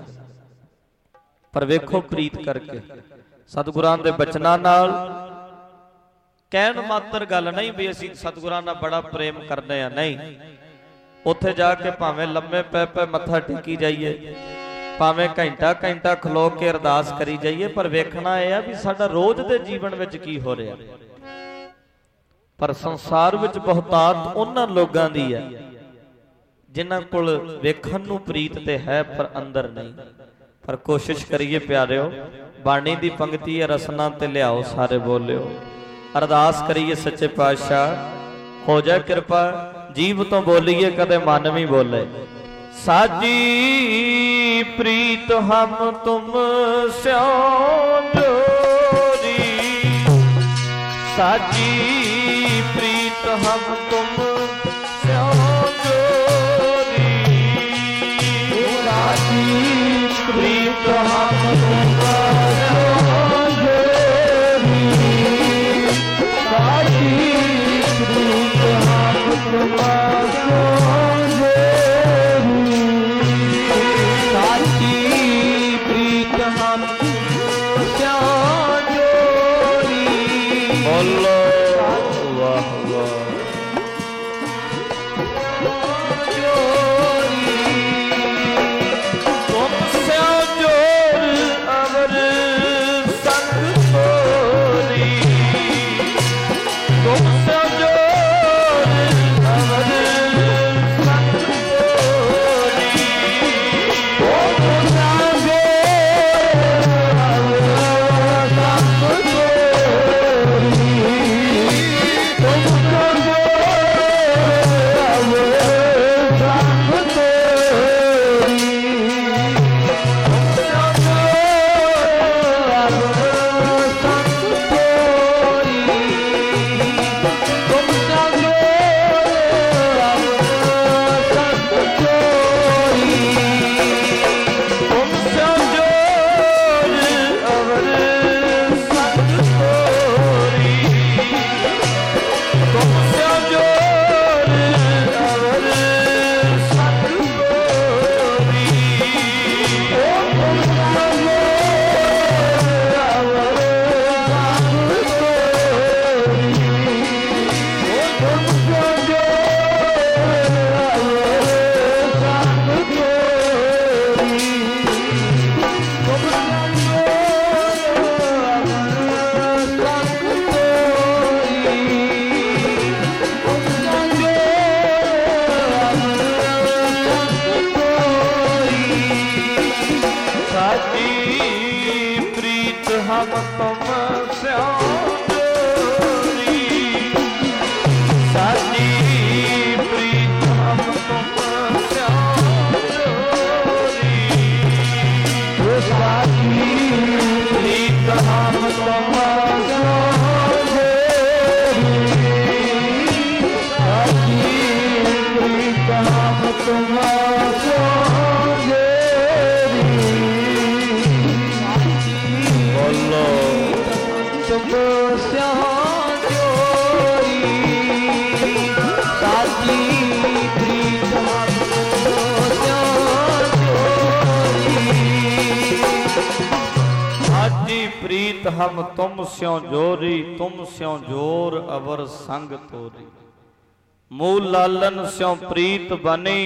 ਪਰ ਵੇਖੋ ਪ੍ਰੀਤ ਕਰਕੇ ਸਤਿਗੁਰਾਂ ਦੇ ਬਚਨਾਂ ਨਾਲ ਕਹਿਣ ਮਾਤਰ ਗੱਲ ਨਹੀਂ ਵੀ ਅਸੀਂ ਸਤਿਗੁਰਾਂ ਨਾਲ ਬੜਾ ਪ੍ਰੇਮ ਕਰਦੇ ਆ, ਨਹੀਂ। ਉੱਥੇ ਜਾ ਕੇ ਭਾਵੇਂ ਲੰਮੇ ਪੈ ਪੈ ਮੱਥਾ ਟੇਕੀ ਜਾਈਏ, ਭਾਵੇਂ ਘੰਟਾ ਘੰਟਾ ਖਲੋ ਕੇ ਅਰਦਾਸ ਕਰੀ ਜਾਈਏ, ਪਰ ਵੇਖਣਾ ਇਹ ਆ ਵੀ ਸਾਡਾ ਰੋਜ਼ ਦੇ ਜੀਵਨ ਵਿੱਚ ਕੀ ਹੋ ਰਿਹਾ। ਪਰ ਸੰਸਾਰ ਵਿੱਚ ਬਹੁਤਾਤ ਉਹਨਾਂ ਲੋਕਾਂ ਦੀ ਹੈ ਜਿਨ੍ਹਾਂ ਕੋਲ ਵੇਖਣ ਨੂੰ ਪ੍ਰੀਤ ਤੇ ਹੈ ਪਰ ਅੰਦਰ ਨਹੀਂ। ਪਰ ਕੋਸ਼ਿਸ਼ ਕਰੀਏ ਪਿਆਰਿਓ, ਬਾਣੀ ਦੀ ਪੰਕਤੀ ਹੈ, ਰਸਨਾ ਤੇ ਲਿਆਓ ਸਾਰੇ ਬੋਲਿਓ। ਅਰਦਾਸ ਕਰੀਏ ਸੱਚੇ ਪਾਤਸ਼ਾਹ, ਹੋ ਜਾ ਕਿਰਪਾ, ਜੀਭ ਤੋਂ ਬੋਲੀਏ ਕਦੇ ਮਨ ਵੀ ਬੋਲੇ। ਸਾਜੀ ਪ੍ਰੀਤ ਹਮ ਤੁਮ ਸਿਓ ਜੋਰੀ, ਸਾਜੀ ਪ੍ਰੀਤ ਹਮ ਤੁਮ ਸਿਓ ਜੋਰੀ, ਸਾਜੀ ਪ੍ਰੀਤ ਹਮ ਤੁਮ ਸਿਓ ਜੋਰੀ, ਸਾਜੀ ਪ੍ਰੀਤ ਹਮ ਤੁਮ हम तुम स्यों जोरी, तुम स्यों जोर अवर संग तोरी, मूल लालन स्यों प्रीत बनी,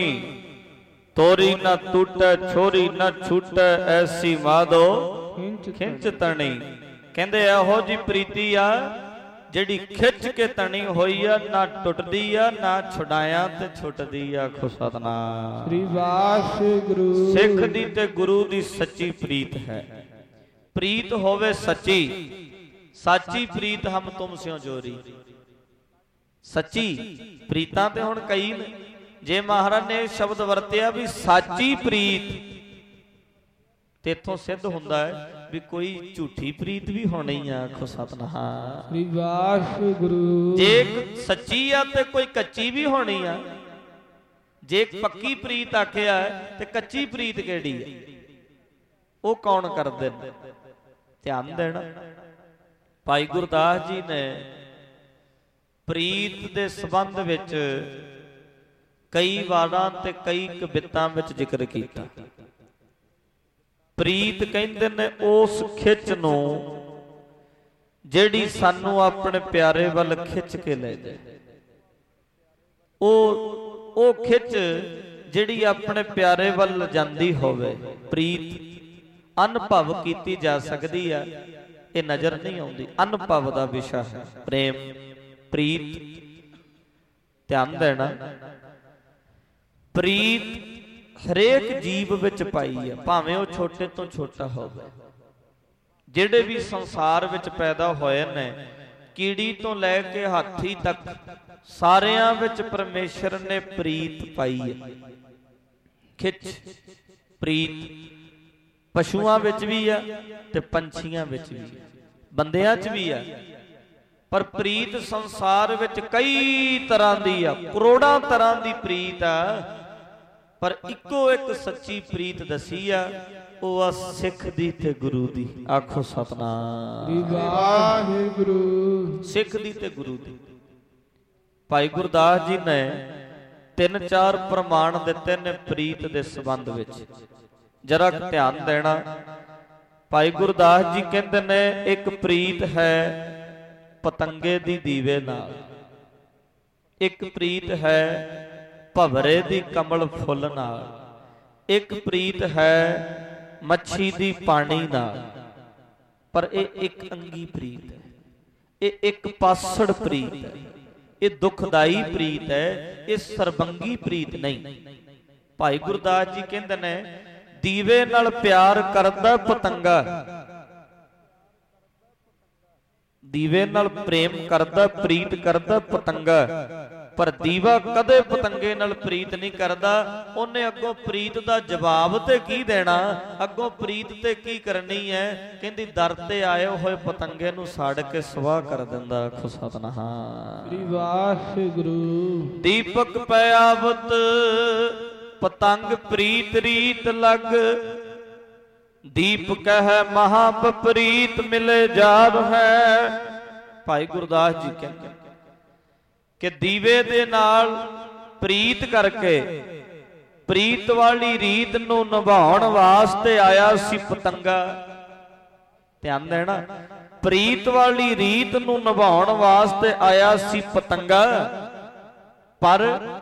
तोरी न टूटे छोरी न छूटे, ऐसी माधो खिंच तनी। कहंदे एहो जी प्रीति आ जिहड़ी खिंच के तनी होई आ, ना टुटदी आ ना छुड़ाया ते छुटदी आ। आखो सतनाम श्री वाहिगुरु। सिख दी ते गुरु दी सच्ची प्रीत है, प्रीत होवे सच्ची, साची प्रीत हम तुम स्यों जोरी। सच्ची प्रीतां ते हुण कई ने, जे महाराज ने शब्द वरतिया भी साची प्रीत, ते इथों सिद्ध हुंदा है भी कोई झूठी प्रीत भी होनी है। आखो सतनाम श्री वाहिगुरु। जे सच्ची आ ते कोई कच्ची भी होनी है, जे पक्की प्रीत आखिया है ते कच्ची प्रीत केड़ी है, वो कौन करदे ने? ध्यान देना। भाई गुरदास जी ने प्रीत दे संबंध विच कई वारां ते कई कवितां विच जिक्र कीता। प्रीत कहंदे ने उस खिच नूं ਜਿਹੜੀ ਸਾਨੂੰ ਆਪਣੇ ਪਿਆਰੇ ਵੱਲ ਖਿੱਚ ਕੇ ਲੈ ਜਾਏ। ਉਹ ਖਿੱਚ ਜਿਹੜੀ ਆਪਣੇ ਪਿਆਰੇ ਵੱਲ ਜਾਂਦੀ ਹੋਵੇ, ਪ੍ਰੀਤ ਅਨੁਭਵ ਕੀਤੀ ਜਾ ਸਕਦੀ ਆ, ਇਹ ਨਜ਼ਰ ਨਹੀਂ ਆਉਂਦੀ। ਅਨੁਭਵ ਦਾ ਵਿਸ਼ਾ ਹੈ ਪ੍ਰੇਮ, ਪ੍ਰੀਤ। ਧਿਆਨ ਦੇਣਾ, ਪ੍ਰੀਤ ਹਰੇਕ ਜੀਵ ਵਿੱਚ ਪਾਈ ਹੈ, ਭਾਵੇਂ ਉਹ ਛੋਟੇ ਤੋਂ ਛੋਟਾ ਹੋਵੇ। ਜਿਹੜੇ ਵੀ ਸੰਸਾਰ ਵਿੱਚ ਪੈਦਾ ਹੋਏ ਨੇ, ਕੀੜੀ ਤੋਂ ਲੈ ਕੇ ਹਾਥੀ ਤੱਕ, ਸਾਰਿਆਂ ਵਿੱਚ ਪਰਮੇਸ਼ਰ ਨੇ ਪ੍ਰੀਤ ਪਾਈ ਹੈ, ਖਿੱਚ, ਪ੍ਰੀਤ। ਪਸ਼ੂਆਂ ਵਿੱਚ ਵੀ ਆ ਤੇ ਪੰਛੀਆਂ ਵਿੱਚ ਵੀ, ਬੰਦਿਆਂ 'ਚ ਵੀ ਆ। ਪਰ ਪ੍ਰੀਤ ਸੰਸਾਰ ਵਿੱਚ ਕਈ ਤਰ੍ਹਾਂ ਦੀ ਆ, ਕਰੋੜਾਂ ਤਰ੍ਹਾਂ ਦੀ ਪ੍ਰੀਤ ਆ, ਪਰ ਇੱਕੋ ਇੱਕ ਸੱਚੀ ਪ੍ਰੀਤ ਦਸੀ ਆ, ਉਹ ਆ ਸਿੱਖ ਦੀ ਤੇ ਗੁਰੂ ਦੀ। ਆਖੋ ਸਤਿਨਾਮ ਵਾਹਿਗੁਰੂ। ਸਿੱਖ ਦੀ ਤੇ ਗੁਰੂ ਦੀ। ਭਾਈ ਗੁਰਦਾਸ ਜੀ ਨੇ 3-4 ਪ੍ਰਮਾਣ ਦਿੱਤੇ ਨੇ ਪ੍ਰੀਤ ਦੇ ਸੰਬੰਧ ਵਿੱਚ, ਜਰਾ ਧਿਆਨ ਦੇਣਾ। ਭਾਈ ਗੁਰਦਾਸ ਜੀ ਕਹਿੰਦੇ ਨੇ ਇੱਕ ਪ੍ਰੀਤ ਹੈ ਪਤੰਗੇ ਦੀ ਦੀਵੇ ਨਾਲ, ਇੱਕ ਪ੍ਰੀਤ ਹੈ ਭਵਰੇ ਦੀ ਕਮਲ ਫੁੱਲ ਨਾਲ, ਇੱਕ ਪ੍ਰੀਤ ਹੈ ਮੱਛੀ ਦੀ ਪਾਣੀ ਨਾਲ। ਪਰ ਇਹ ਇੱਕ ਅੰਗੀ ਪ੍ਰੀਤ ਹੈ, ਇਹ ਇੱਕ ਪਾਸੜ ਪ੍ਰੀਤ ਹੈ, ਇਹ ਦੁਖਦਾਈ ਪ੍ਰੀਤ ਹੈ, ਇਹ ਸਰਬੰਗੀ ਪ੍ਰੀਤ ਨਹੀਂ। ਭਾਈ ਗੁਰਦਾਸ ਜੀ ਕਹਿੰਦੇ ਨੇ ਦੀਵੇ ਨਾਲ ਪਿਆਰ ਕਰਦਾ ਪਤੰਗਾ, ਦੀਵੇ ਨਾਲ ਪ੍ਰੇਮ ਕਰਦਾ, ਪ੍ਰੀਤ ਕਰਦਾ ਪਤੰਗਾ, ਪਰ ਦੀਵਾ ਕਦੇ ਪਤੰਗੇ ਨਾਲ ਪ੍ਰੀਤ ਨਹੀਂ ਕਰਦਾ। ਉਹਨੇ ਅੱਗੋਂ ਪ੍ਰੀਤ ਦਾ ਜਵਾਬ ਤੇ ਕੀ ਦੇਣਾ, ਅੱਗੋਂ ਪ੍ਰੀਤ ਤੇ ਕੀ ਕਰਨੀ ਹੈ। ਕਹਿੰਦੀ ਦਰ ਤੇ ਆਏ ਹੋਏ ਪਤੰਗੇ ਨੂੰ ਸਾੜ ਕੇ ਸਵਾਹ ਕਰ ਦਿੰਦਾ। ਆਖੋ ਸਤਿਨਾਮ ਵਾਹਿਗੁਰੂ। ਦੀਪਕ ਪਿਆਵਤ ਪਤੰਗ ਪ੍ਰੀਤ ਰੀਤ ਲਗ, ਦੀਪ ਕਹਿ ਮਹਾ ਬਪਰੀਤ ਮਿਲੇ ਜਾਦ ਹੈ। ਭਾਈ ਗੁਰਦਾਸ ਜੀ ਕਹਿੰਦੇ ਕਿ ਦੀਵੇ ਦੇ ਨਾਲ ਪ੍ਰੀਤ ਕਰਕੇ, ਪ੍ਰੀਤ ਵਾਲੀ ਰੀਤ ਨੂੰ ਨਿਭਾਉਣ ਵਾਸਤੇ ਆਇਆ ਸੀ ਪਤੰਗਾ। ਧਿਆਨ ਦੇਣਾ, ਪ੍ਰੀਤ ਵਾਲੀ ਰੀਤ ਨੂੰ ਨਿਭਾਉਣ ਵਾਸਤੇ ਆਇਆ ਸੀ ਪਤੰਗਾ, ਪਰ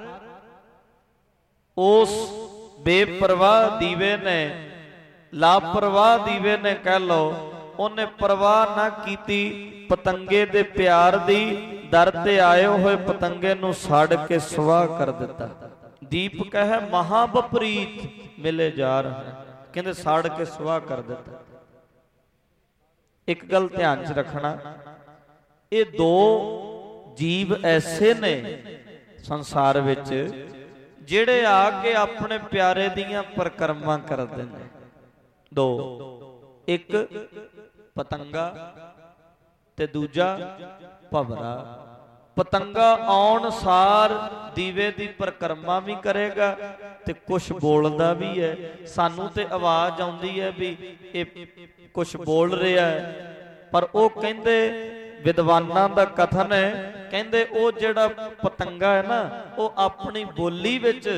ਉਸ ਬੇਪਰਵਾਹ ਦੀਵੇ ਨੇ, ਲਾਪਰਵਾਹ ਦੀਵੇ ਨੇ ਕਹਿ ਲਓ, ਉਹਨੇ ਪਰਵਾਹ ਨਾ ਕੀਤੀ ਪਤੰਗੇ ਦੇ ਪਿਆਰ ਦੀ। ਦਰ ਤੇ ਆਏ ਹੋਏ ਪਤੰਗੇ ਨੂੰ ਸਾੜ ਕੇ ਸਵਾਹ ਕਰ ਦਿੱਤਾ। ਦੀਪ ਕਹਿ ਮਹਾ ਬਪਰੀਤ ਮਿਲੇ ਜਾਰ, ਕਹਿੰਦੇ ਸਾੜ ਕੇ ਸਵਾਹ ਕਰ ਦਿੱਤਾ। ਇੱਕ ਗੱਲ ਧਿਆਨ 'ਚ ਰੱਖਣਾ, ਇਹ ਦੋ ਜੀਵ ਐਸੇ ਨੇ ਸੰਸਾਰ ਵਿੱਚ ਜਿਹੜੇ ਆ ਕੇ ਆਪਣੇ ਪਿਆਰੇ ਦੀਆਂ ਪਰਕਰਮਾਂ ਕਰਦੇ ਨੇ। ਦੋ, ਇੱਕ ਪਤੰਗਾ ਤੇ ਦੂਜਾ ਭਵਰਾ। ਪਤੰਗਾ ਆਉਣ ਸਾਰ ਦੀਵੇ ਦੀ ਪਰਕਰਮਾ ਵੀ ਕਰੇਗਾ ਤੇ ਕੁਛ ਬੋਲਦਾ ਵੀ ਹੈ। ਸਾਨੂੰ ਤੇ ਆਵਾਜ਼ ਆਉਂਦੀ ਹੈ ਵੀ ਇਹ ਕੁਛ ਬੋਲ ਰਿਹਾ ਹੈ, ਪਰ ਉਹ ਕਹਿੰਦੇ ਵਿਦਵਾਨਾਂ ਦਾ ਕਥਨ ਹੈ, ਕਹਿੰਦੇ ਉਹ ਜਿਹੜਾ ਪਤੰਗਾ ਹੈ ਨਾ, ਉਹ ਆਪਣੀ ਬੋਲੀ ਵਿੱਚ,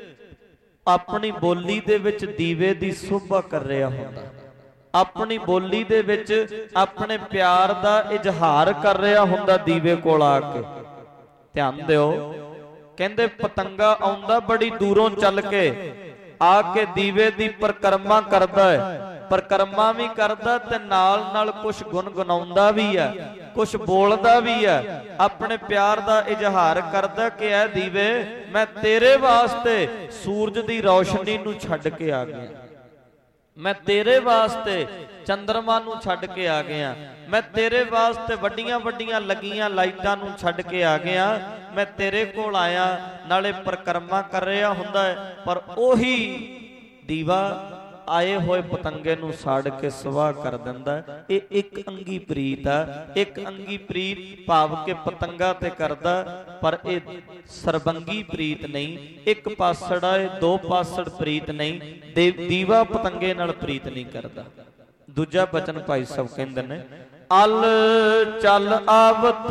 ਆਪਣੀ ਬੋਲੀ ਦੇ ਵਿੱਚ ਦੀਵੇ ਦੀ ਸ਼ੋਭਾ ਕਰ ਰਿਹਾ ਹੁੰਦਾ, ਆਪਣੀ ਬੋਲੀ ਦੇ ਵਿੱਚ ਆਪਣੇ ਪਿਆਰ ਦਾ ਇਜ਼ਹਾਰ ਕਰ ਰਿਹਾ ਹੁੰਦਾ ਦੀਵੇ ਕੋਲ ਆ ਕੇ। ਧਿਆਨ ਦਿਓ, ਕਹਿੰਦੇ ਪਤੰਗਾ ਆਉਂਦਾ ਬੜੀ ਦੂਰੋਂ ਚੱਲ ਕੇ, ਆ ਕੇ ਦੀਵੇ ਦੀ ਪਰਕਰਮਾ ਕਰਦਾ ਹੈ, ਪਰਕਰਮਾ ਵੀ ਕਰਦਾ ਤੇ ਨਾਲ ਨਾਲ ਕੁਛ ਗੁਣਗੁਣਾਉਂਦਾ ਵੀ ਹੈ, ਕੁਛ ਬੋਲਦਾ ਵੀ ਹੈ, ਆਪਣੇ ਪਿਆਰ ਦਾ ਇਜ਼ਹਾਰ ਕਰਦਾ ਕਿ ਐ ਦੀਵੇ ਮੈਂ ਤੇਰੇ ਵਾਸਤੇ ਸੂਰਜ ਦੀ ਰੌਸ਼ਨੀ ਨੂੰ ਛੱਡ ਕੇ ਆ ਗਿਆ, ਮੈਂ ਤੇਰੇ ਵਾਸਤੇ ਚੰਦਰਮਾ ਨੂੰ ਛੱਡ ਕੇ ਆ ਗਿਆ, ਮੈਂ ਤੇਰੇ ਵਾਸਤੇ ਵੱਡੀਆਂ ਵੱਡੀਆਂ ਲੱਗੀਆਂ ਲਾਈਟਾਂ ਨੂੰ ਛੱਡ ਕੇ ਆ ਗਿਆ, ਮੈਂ ਤੇਰੇ ਕੋਲ ਆਇਆ। ਨਾਲੇ ਪਰਕਰਮਾ ਕਰ ਰਿਹਾ ਹੁੰਦਾ ਹੈ, ਪਰ ਉਹੀ ਦੀਵਾ ਆਏ ਹੋਏ ਪਤੰਗੇ ਨੂੰ ਸਾੜ ਕੇ ਸਵਾਹ ਕਰ ਦਿੰਦਾ। ਇਹ ਇੱਕ ਅੰਗੀ ਪ੍ਰੀਤ ਆ, ਇੱਕ ਅੰਗੀ ਪ੍ਰੀਤ ਭਾਵ ਕੇ ਪਤੰਗਾ ਤੇ ਕਰਦਾ, ਪਰ ਇਹ ਸਰਬੰਗੀ ਪ੍ਰੀਤ ਨਹੀਂ, ਇੱਕ ਪਾਸੜਾ ਇਹ ਦੋ ਪਾਸੜ ਪ੍ਰੀਤ ਨਹੀਂ, ਦੀਵਾ ਪਤੰਗੇ ਨਾਲ ਪ੍ਰੀਤ ਨਹੀਂ ਕਰਦਾ। ਦੂਜਾ ਬਚਨ ਭਾਈ ਸਾਹਿਬ ਕਹਿੰਦੇ ਨੇ, ਅਲ ਚੱਲ ਆਵਤ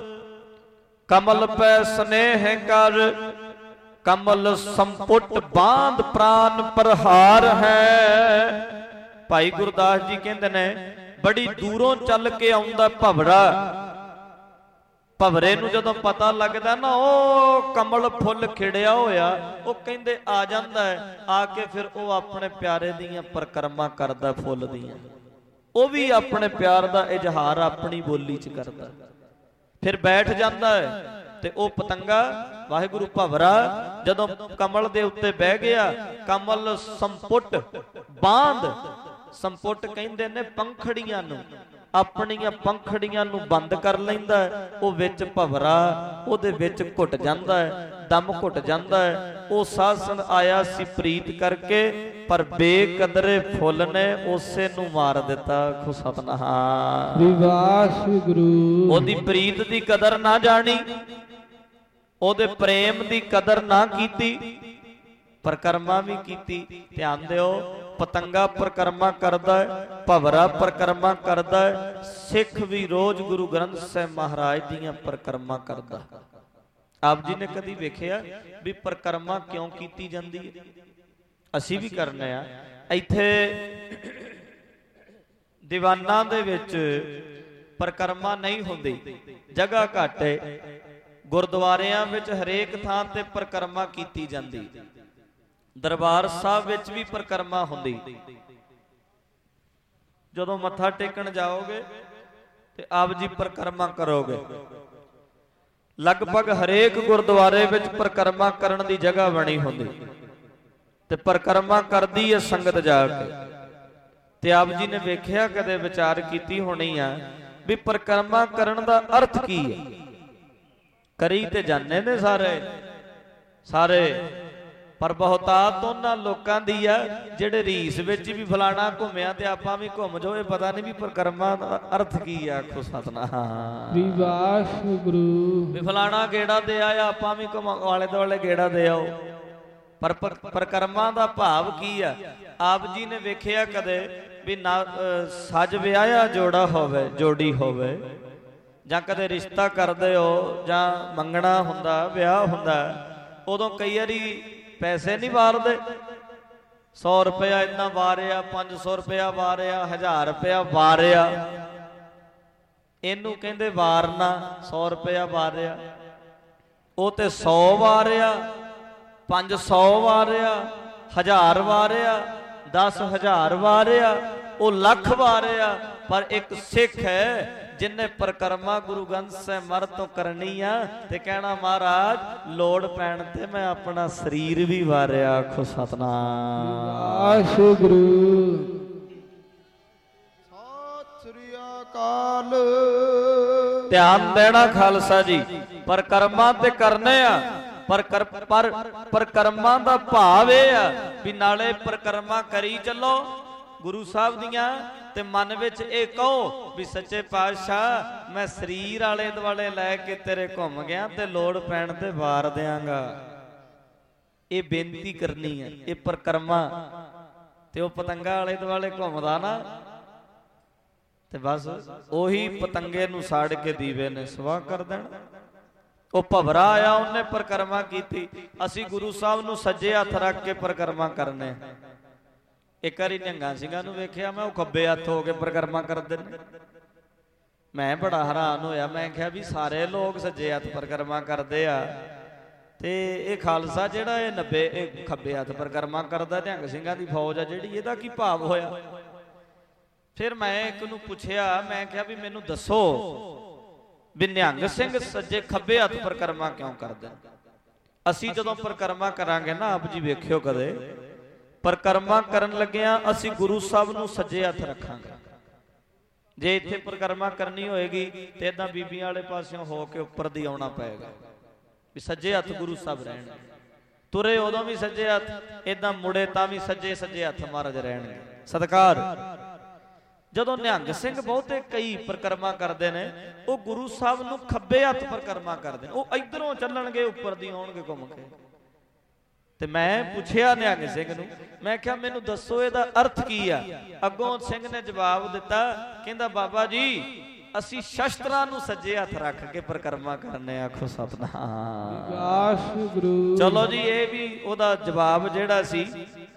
ਕਮਲ ਪੈ ਸਨੇਹ ਕਰ, ਕਮਲ ਸੰਪੁੱਟ ਬਾਂਧ ਪ੍ਰਾਨ ਪ੍ਰਹਾਰ ਹੈ। ਭਾਈ ਗੁਰਦਾਸ ਜੀ ਕਹਿੰਦੇ ਨੇ, ਬੜੀ ਦੂਰੋਂ ਚੱਲ ਕੇ ਆਉਂਦਾ ਭਵਰਾ। ਭਵਰੇ ਨੂੰ ਜਦੋਂ ਪਤਾ ਲੱਗਦਾ ਨਾ ਉਹ ਕਮਲ ਫੁੱਲ ਖਿੜਿਆ ਹੋਇਆ, ਉਹ ਕਹਿੰਦੇ ਆ ਜਾਂਦਾ ਹੈ। ਆ ਕੇ ਫਿਰ ਉਹ ਆਪਣੇ ਪਿਆਰੇ ਦੀਆਂ ਪਰਿਕਰਮਾ ਕਰਦਾ ਫੁੱਲ ਦੀਆਂ। ਉਹ ਵੀ ਆਪਣੇ ਪਿਆਰ ਦਾ ਇਜ਼ਹਾਰ ਆਪਣੀ ਬੋਲੀ 'ਚ ਕਰਦਾ। ਫਿਰ ਬੈਠ ਜਾਂਦਾ ਹੈ ਤੇ ਉਹ ਪਤੰਗਾ ਵਾਹਿਗੁਰੂ ਭਵਰਾ ਜਦੋਂ ਕਮਲ ਦੇ ਉੱਤੇ ਬਹਿ ਗਿਆ, ਕਮਲ ਸੰਪੁੱਟ ਬਾਂਧ, ਸੰਪੁੱਟ ਕਹਿੰਦੇ ਨੇ ਪੰਖੜੀਆਂ ਨੂੰ, ਆਪਣੀਆਂ ਪੰਖੜੀਆਂ ਨੂੰ ਬੰਦ ਕਰ ਲੈਂਦਾ ਹੈ। ਉਹ ਵਿੱਚ ਭਵਰਾ ਉਹਦੇ ਵਿੱਚ ਘੁੱਟ ਜਾਂਦਾ ਹੈ, ਦਮ ਘੁੱਟ ਜਾਂਦਾ ਹੈ। ਉਹ ਸਾਧ ਸੰਗਤ ਆਇਆ ਸੀ ਪ੍ਰੀਤ ਕਰਕੇ, ਪਰ ਬੇਕਦਰੇ ਫੁੱਲ ਨੇ ਉਸੇ ਨੂੰ ਮਾਰ ਦਿੱਤਾ। ਖੁ ਸਤਿਨਾਮ ਵਾਹਿਗੁਰੂ। ਉਹਦੀ ਪ੍ਰੀਤ ਦੀ ਕਦਰ ਨਾ ਜਾਣੀ, ਉਹਦੇ ਪ੍ਰੇਮ ਦੀ ਕਦਰ ਨਾ ਕੀਤੀ, ਪਰਿਕਰਮਾ ਵੀ ਕੀਤੀ। ਧਿਆਨ ਦਿਓ, ਪਤੰਗਾ ਪਰਿਕਰਮਾ ਕਰਦਾ ਹੈ, ਭਵਰਾ ਪਰਿਕਰਮਾ ਕਰਦਾ ਹੈ, ਸਿੱਖ ਵੀ ਰੋਜ਼ ਗੁਰੂ ਗ੍ਰੰਥ ਸਾਹਿਬ ਮਹਾਰਾਜ ਦੀਆਂ ਪਰਿਕਰਮਾ ਕਰਦਾ। ਆਪ ਜੀ ਨੇ ਕਦੀ ਵੇਖਿਆ ਵੀ ਪਰਿਕਰਮਾ ਕਿਉਂ ਕੀਤੀ ਜਾਂਦੀ ਹੈ? ਅਸੀਂ ਵੀ ਕਰਨੇ ਆ। ਇੱਥੇ ਦੀਵਾਨਾਂ ਦੇ ਵਿੱਚ ਪਰਿਕਰਮਾ ਨਹੀਂ ਹੁੰਦੀ, ਜਗ੍ਹਾ ਘੱਟ ਹੈ। ਗੁਰਦੁਆਰਿਆਂ ਵਿੱਚ ਹਰੇਕ ਥਾਂ ਤੇ ਪਰਿਕਰਮਾ ਕੀਤੀ ਜਾਂਦੀ। ਦਰਬਾਰ ਸਾਹਿਬ ਵਿੱਚ ਵੀ ਪਰਿਕਰਮਾ ਹੁੰਦੀ। ਜਦੋਂ ਮੱਥਾ ਟੇਕਣ ਜਾਓਗੇ ਤੇ ਆਪ ਜੀ ਪਰਿਕਰਮਾ ਕਰੋਗੇ। ਲਗਭਗ ਹਰੇਕ ਗੁਰਦੁਆਰੇ ਵਿੱਚ ਪਰਿਕਰਮਾ ਕਰਨ ਦੀ ਜਗ੍ਹਾ ਬਣੀ ਹੁੰਦੀ ਤੇ ਪਰਿਕਰਮਾ ਕਰਦੀ ਹੈ ਸੰਗਤ ਜਾ ਕੇ। ਤੇ ਆਪ ਜੀ ਨੇ ਵੇਖਿਆ, ਕਦੇ ਵਿਚਾਰ ਕੀਤੀ ਹੋਣੀ ਆ ਵੀ ਪਰਿਕਰਮਾ ਕਰਨ ਦਾ ਅਰਥ ਕੀ ਹੈ? ਕਰੀ ਤੇ ਜਾਣੇ ਨੇ ਸਾਰੇ, ਪਰ ਬਹੁਤਾਤ ਉਹਨਾਂ ਲੋਕਾਂ ਦੀ ਆ ਜਿਹੜੇ ਰੀਸ ਵਿੱਚ ਵੀ ਫਲਾਣਾ ਘੁੰਮਿਆ ਤੇ ਆਪਾਂ ਵੀ ਘੁੰਮ ਜਾਓ। ਇਹ ਪਤਾ ਨਹੀਂ ਵੀ ਪਰਿਕਰਮਾ ਦਾ ਅਰਥ ਕੀ ਆ। ਆਖੋ ਸਤਿਨਾਮ ਵਾਹਿਗੁਰੂ। ਵੀ ਫਲਾਣਾ ਗੇੜਾ ਦੇ ਆਇਆ, ਆਪਾਂ ਵੀ ਆਲੇ ਦੁਆਲੇ ਗੇੜਾ ਦੇ ਆਓ। ਪਰ ਪਰਿਕਰਮਾ ਦਾ ਭਾਵ ਕੀ ਆ? ਆਪ ਜੀ ਨੇ ਵੇਖਿਆ ਕਦੇ ਵੀ ਨਾ ਸੱਜ ਵਿਆਹਿਆ ਜੋੜਾ ਹੋਵੇ, ਜੋੜੀ ਹੋਵੇ, ਜਾਂ ਕਦੇ ਰਿਸ਼ਤਾ ਕਰਦੇ ਹੋ ਜਾਂ ਮੰਗਣਾ ਹੁੰਦਾ, ਵਿਆਹ ਹੁੰਦਾ, ਉਦੋਂ ਕਈ ਵਾਰੀ ਪੈਸੇ ਨਹੀਂ ਵਾਰਦੇ। 100 ਰੁਪਇਆ ਇੰਨਾ ਵਾਰਿਆ, 500 ਰੁਪਇਆ ਵਾਰਿਆ, 1000 ਰੁਪਇਆ ਵਾਰਿਆ। ਇਹਨੂੰ ਕਹਿੰਦੇ ਵਾਰਨਾ। 100 ਰੁਪਇਆ ਵਾਰਿਆ, ਉਹ ਤੇ 100 ਵਾਰਿਆ, 500 ਵਾਰਿਆ, 1000 ਵਾਰਿਆ, 10,000 ਵਾਰਿਆ, ਉਹ ਲੱਖ ਵਾਰਿਆ। ਪਰ ਇੱਕ ਸਿੱਖ ਹੈ ਜਿੰਨੇ ਪਰਿਕਰਮਾ ਗੁਰੂ ਗ੍ਰੰਥ ਸਾਹਿਬ ਮਰ ਤੋਂ ਕਰਨੀ ਆ ਤੇ ਕਹਿਣਾ ਮਹਾਰਾਜ ਲੋੜ ਪੈਣ ਤੇ ਮੈਂ ਆਪਣਾ ਸਰੀਰ ਵੀ ਵਾਰਿਆ। ਆਖੋ ਸਤਿਨਾਮ ਵਾਹਿਗੁਰੂ। ਸਤਿ ਸ੍ਰੀ ਅਕਾਲ। ਧਿਆਨ ਦੇਣਾ ਖਾਲਸਾ ਜੀ, ਪਰਿਕਰਮਾ ਤੇ ਕਰਨੇ ਆ, ਪਰ ਪਰਿਕਰਮਾ ਦਾ ਭਾਵ ਇਹ ਆ ਵੀ ਨਾਲੇ ਪਰਿਕਰਮਾ ਕਰੀ ਚੱਲੋ ਗੁਰੂ ਸਾਹਿਬ ਦੀਆਂ, ਤੇ ਮਨ ਵਿੱਚ ਇਹ ਕਹੋ ਵੀ ਸੱਚੇ ਪਾਤਸ਼ਾਹ ਮੈਂ ਸਰੀਰ ਆਲੇ ਦੁਆਲੇ ਲੈ ਕੇ ਤੇਰੇ ਘੁੰਮ ਗਿਆ ਤੇ ਲੋੜ ਪੈਣ ਤੇ ਵਾਰ ਦਿਆਂਗਾ। ਇਹ ਬੇਨਤੀ ਕਰਨੀ ਹੈ। ਇਹ ਪਰਿਕਰਮਾ ਤੇ ਉਹ ਪਤੰਗਾ ਆਲੇ ਦੁਆਲੇ ਘੁੰਮਦਾ ਨਾ, ਤੇ ਬਸ ਉਹੀ ਪਤੰਗੇ ਨੂੰ ਸਾੜ ਕੇ ਦੀਵੇ ਨੇ ਸਵਾਹ ਕਰ ਦੇਣਾ। ਉਹ ਭਵਰਾ ਆਇਆ, ਉਹਨੇ ਪਰਿਕਰਮਾ ਕੀਤੀ। ਅਸੀਂ ਗੁਰੂ ਸਾਹਿਬ ਨੂੰ ਸੱਜੇ ਹੱਥ ਰੱਖ ਕੇ ਪਰਿਕਰਮਾ ਕਰਨੇ। ਇੱਕ ਵਾਰੀ ਨਿਹੰਗਾਂ ਸਿੰਘਾਂ ਨੂੰ ਵੇਖਿਆ ਮੈਂ, ਉਹ ਖੱਬੇ ਹੱਥ ਹੋ ਕੇ ਪਰਿਕਰਮਾ ਕਰਦੇ ਨੇ। ਮੈਂ ਬੜਾ ਹੈਰਾਨ ਹੋਇਆ। ਮੈਂ ਕਿਹਾ ਵੀ ਸਾਰੇ ਲੋਕ ਸੱਜੇ ਹੱਥ ਪਰਿਕਰਮਾ ਕਰਦੇ ਆ ਤੇ ਇਹ ਖਾਲਸਾ ਜਿਹੜਾ ਇਹ ਖੱਬੇ ਹੱਥ ਪਰਿਕਰਮਾ ਕਰਦਾ, ਨਿਹੰਗ ਸਿੰਘਾਂ ਦੀ ਫੌਜ ਆ ਜਿਹੜੀ, ਇਹਦਾ ਕੀ ਭਾਵ ਹੋਇਆ? ਫਿਰ ਮੈਂ ਇੱਕ ਨੂੰ ਪੁੱਛਿਆ, ਮੈਂ ਕਿਹਾ ਵੀ ਮੈਨੂੰ ਦੱਸੋ ਵੀ ਨਿਹੰਗ ਸਿੰਘ ਸੱਜੇ ਖੱਬੇ ਹੱਥ ਪਰਿਕਰਮਾ ਕਿਉਂ ਕਰਦੇ? ਅਸੀਂ ਜਦੋਂ ਪਰਿਕਰਮਾ ਕਰਾਂਗੇ ਨਾ, ਆਪ ਜੀ ਵੇਖਿਓ ਕਦੇ ਪਰਿਕਰਮਾ ਕਰਨ ਲੱਗਿਆਂ ਅਸੀਂ ਗੁਰੂ ਸਾਹਿਬ ਨੂੰ ਸੱਜੇ ਹੱਥ ਰੱਖਾਂਗੇ। ਜੇ ਇੱਥੇ ਪਰਿਕਰਮਾ ਕਰਨੀ ਹੋਏਗੀ ਤੇ ਇਦਾਂ ਬੀਬੀਆਂ ਵਾਲੇ ਪਾਸਿਓਂ ਹੋ ਕੇ ਉੱਪਰ ਦੀ ਆਉਣਾ ਪਏਗਾ ਵੀ ਸੱਜੇ ਹੱਥ ਗੁਰੂ ਸਾਹਿਬ ਰਹਿਣ। ਤੁਰੇ ਉਦੋਂ ਵੀ ਸੱਜੇ ਹੱਥ, ਇਦਾਂ ਮੁੜੇ ਤਾਂ ਵੀ ਸੱਜੇ ਹੱਥ ਮਹਾਰਾਜ ਰਹਿਣਗੇ। ਸਤਿਕਾਰ। ਜਦੋਂ ਨਿਹੰਗ ਸਿੰਘ ਬਹੁਤੇ ਕਈ ਪਰਿਕਰਮਾ ਕਰਦੇ ਨੇ, ਉਹ ਗੁਰੂ ਸਾਹਿਬ ਨੂੰ ਖੱਬੇ ਹੱਥ ਪਰਿਕਰਮਾ ਕਰਦੇ ਨੇ। ਉਹ ਇਧਰੋਂ ਚੱਲਣਗੇ, ਉੱਪਰ ਦੀ ਆਉਣਗੇ ਘੁੰਮ ਕੇ। ਤੇ ਮੈਂ ਪੁੱਛਿਆ ਨਿਹੰਗ ਸਿੰਘ ਨੂੰ, ਮੈਂ ਕਿਹਾ ਮੈਨੂੰ ਦੱਸੋ ਇਹਦਾ ਅਰਥ ਕੀ ਆ? ਅੱਗੋਂ ਸਿੰਘ ਨੇ ਜਵਾਬ ਦਿੱਤਾ, ਕਹਿੰਦਾ ਬਾਬਾ ਜੀ ਅਸੀਂ ਸ਼ਸਤਰਾਂ ਨੂੰ ਸੱਜੇ ਹੱਥ ਰੱਖ ਕੇ ਪਰਿਕਰਮਾ ਕਰਨੇ। ਆਖੋ ਸਤਿਨਾਮ ਵਾਹਿਗੁਰੂ। ਚਲੋ ਜੀ, ਇਹ ਵੀ ਉਹਦਾ ਜਵਾਬ ਜਿਹੜਾ ਸੀ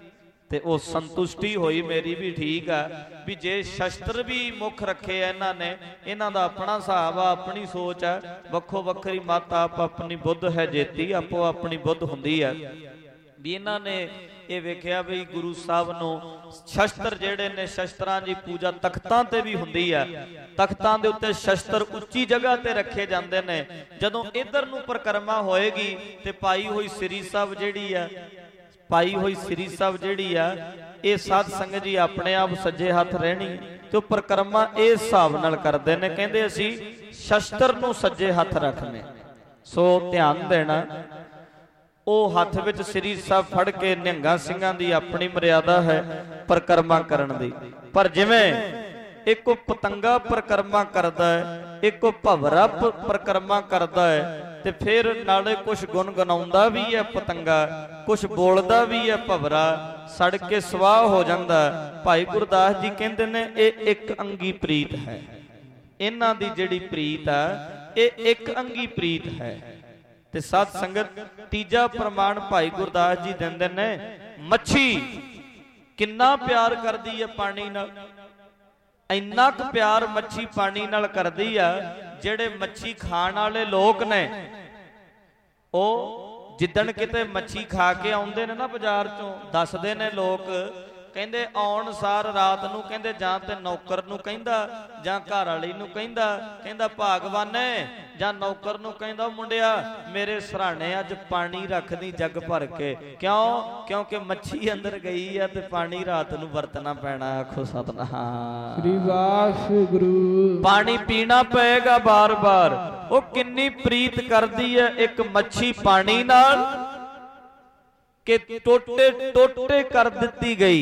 ਤੇ ਉਹ ਸੰਤੁਸ਼ਟੀ ਹੋਈ ਮੇਰੀ ਵੀ ਠੀਕ ਆ ਵੀ ਜੇ ਸ਼ਸਤਰ ਵੀ ਮੁੱਖ ਰੱਖੇ ਆ ਇਹਨਾਂ ਨੇ, ਇਹਨਾਂ ਦਾ ਆਪਣਾ ਹਿਸਾਬ ਆ, ਆਪਣੀ ਸੋਚ ਆ, ਵੱਖੋ ਵੱਖਰੀ ਮੱਤ, ਆਪ ਆਪਣੀ ਬੁੱਧ ਹੈ ਜੇਤੀ, ਆਪੋ ਆਪਣੀ ਬੁੱਧ ਹੁੰਦੀ ਆ। ਵੀ ਇਹਨਾਂ ਨੇ ਇਹ ਵੇਖਿਆ ਵੀ ਗੁਰੂ ਸਾਹਿਬ ਨੂੰ ਸ਼ਸਤਰ ਜਿਹੜੇ ਨੇ, ਸ਼ਸਤਰਾਂ ਦੀ ਪੂਜਾ ਤਖਤਾਂ ਤੇ ਵੀ ਹੁੰਦੀ ਆ, ਤਖਤਾਂ ਦੇ ਉੱਤੇ ਸ਼ਸਤਰ ਉੱਚੀ ਜਗ੍ਹਾ ਤੇ ਰੱਖੇ ਜਾਂਦੇ ਨੇ। ਜਦੋਂ ਇਧਰ ਨੂੰ ਪਰਿਕਰਮਾ ਹੋਏਗੀ ਤੇ ਪਾਈ ਹੋਈ ਸ੍ਰੀ ਸਾਹਿਬ ਜਿਹੜੀ ਆ, ਪਾਈ ਹੋਈ ਸ੍ਰੀ ਸਾਹਿਬ ਜਿਹੜੀ ਆ, ਇਹ ਸਾਧ ਸੰਗਤ ਜੀ ਆਪਣੇ ਆਪ ਸੱਜੇ ਹੱਥ ਰਹਿਣੀ ਤੇ ਉਹ ਪਰਿਕਰਮਾ ਇਸ ਹਿਸਾਬ ਨਾਲ ਕਰਦੇ ਨੇ। ਕਹਿੰਦੇ ਅਸੀਂ ਸ਼ਸਤਰ ਨੂੰ ਸੱਜੇ ਹੱਥ ਰੱਖਨੇ, ਸੋ ਧਿਆਨ ਦੇਣਾ। ਉਹ ਹੱਥ ਵਿੱਚ ਸ੍ਰੀ ਸਾਹਿਬ ਫੜ ਕੇ, ਨਿਹੰਗਾਂ ਸਿੰਘਾਂ ਦੀ ਆਪਣੀ ਮਰਿਆਦਾ ਹੈ ਪਰਿਕਰਮਾ ਕਰਨ ਦੀ। ਪਰ ਜਿਵੇਂ ਇੱਕ ਪਤੰਗਾ ਪਰਿਕਰਮਾ ਕਰਦਾ ਹੈ, ਇੱਕ ਭਵਰਾ ਪਰਿਕਰਮਾ ਕਰਦਾ ਹੈ, ਤੇ ਫਿਰ ਨਾਲੇ ਕੁਛ ਗੁਣਗੁਣਾਉਂਦਾ ਵੀ ਹੈ ਪਤੰਗਾ, ਕੁਛ ਬੋਲਦਾ ਵੀ ਹੈ ਭਵਰਾ, ਸੜ ਕੇ ਸਵਾਹ ਹੋ ਜਾਂਦਾ। ਭਾਈ ਗੁਰਦਾਸ ਜੀ ਕਹਿੰਦੇ ਨੇ ਇਹ ਇੱਕ ਅੰਗੀ ਪ੍ਰੀਤ ਹੈ। ਇਹਨਾਂ ਦੀ ਜਿਹੜੀ ਪ੍ਰੀਤ ਆ ਇਹ ਇੱਕ ਅੰਗੀ ਪ੍ਰੀਤ ਹੈ। ਤੇ ਸਾਧ ਸੰਗਤ ਤੀਜਾ ਪ੍ਰਮਾਣ ਭਾਈ ਗੁਰਦਾਸ ਜੀ ਦਿੰਦੇ ਨੇ, ਮੱਛੀ ਕਿੰਨਾ ਪਿਆਰ ਕਰਦੀ ਹੈ ਪਾਣੀ ਨਾਲ। ਇੰਨਾ ਕੁ ਪਿਆਰ ਮੱਛੀ ਪਾਣੀ ਨਾਲ ਕਰਦੀ ਆ, ਜਿਹੜੇ ਮੱਛੀ ਖਾਣ ਵਾਲੇ ਲੋਕ ਨੇ ਉਹ ਜਿੱਦਣ ਕਿਤੇ ਮੱਛੀ ਖਾ ਕੇ ਆਉਂਦੇ ਨੇ ਨਾ ਬਾਜ਼ਾਰ ਚੋਂ, ਦੱਸਦੇ ਨੇ ਲੋਕ, ਕਹਿੰਦੇ ਆਉਣ ਸਾਰ ਰਾਤ ਨੂੰ ਕਹਿੰਦੇ ਜਾਂ ਤੇ ਨੌਕਰ ਨੂੰ ਕਹਿੰਦਾ ਜਾਂ ਘਰ ਵਾਲੀ ਨੂੰ ਕਹਿੰਦਾ, ਕਹਿੰਦਾ ਭਾਗਵਾਨੇ, ਜਾਂ ਨੌਕਰ ਨੂੰ ਕਹਿੰਦਾ ਮੁੰਡਿਆ ਮੇਰੇ ਸਰਾਣੇ ਅੱਜ ਪਾਣੀ ਰੱਖਦੀ ਜੱਗ ਭਰ ਕੇ। ਕਿਉਂ? ਕਿਉਂਕਿ ਮੱਛੀ ਅੰਦਰ ਗਈ ਆ ਤੇ ਪਾਣੀ ਰਾਤ ਨੂੰ ਵਰਤਣਾ ਪੈਣਾ। ਆਖੋ ਸਤਿਨਾਮ ਸ੍ਰੀ ਵਾਹਿਗੁਰੂ। ਪਾਣੀ ਪੀਣਾ ਪਏਗਾ ਬਾਰ-ਬਾਰ। ਉਹ ਕਿੰਨੀ ਪ੍ਰੀਤ ਕਰਦੀ ਹੈ ਇੱਕ ਮੱਛੀ ਪਾਣੀ ਨਾਲ ਕਿ ਟੋਟੇ ਟੋਟੇ ਕਰ ਦਿੱਤੀ ਗਈ,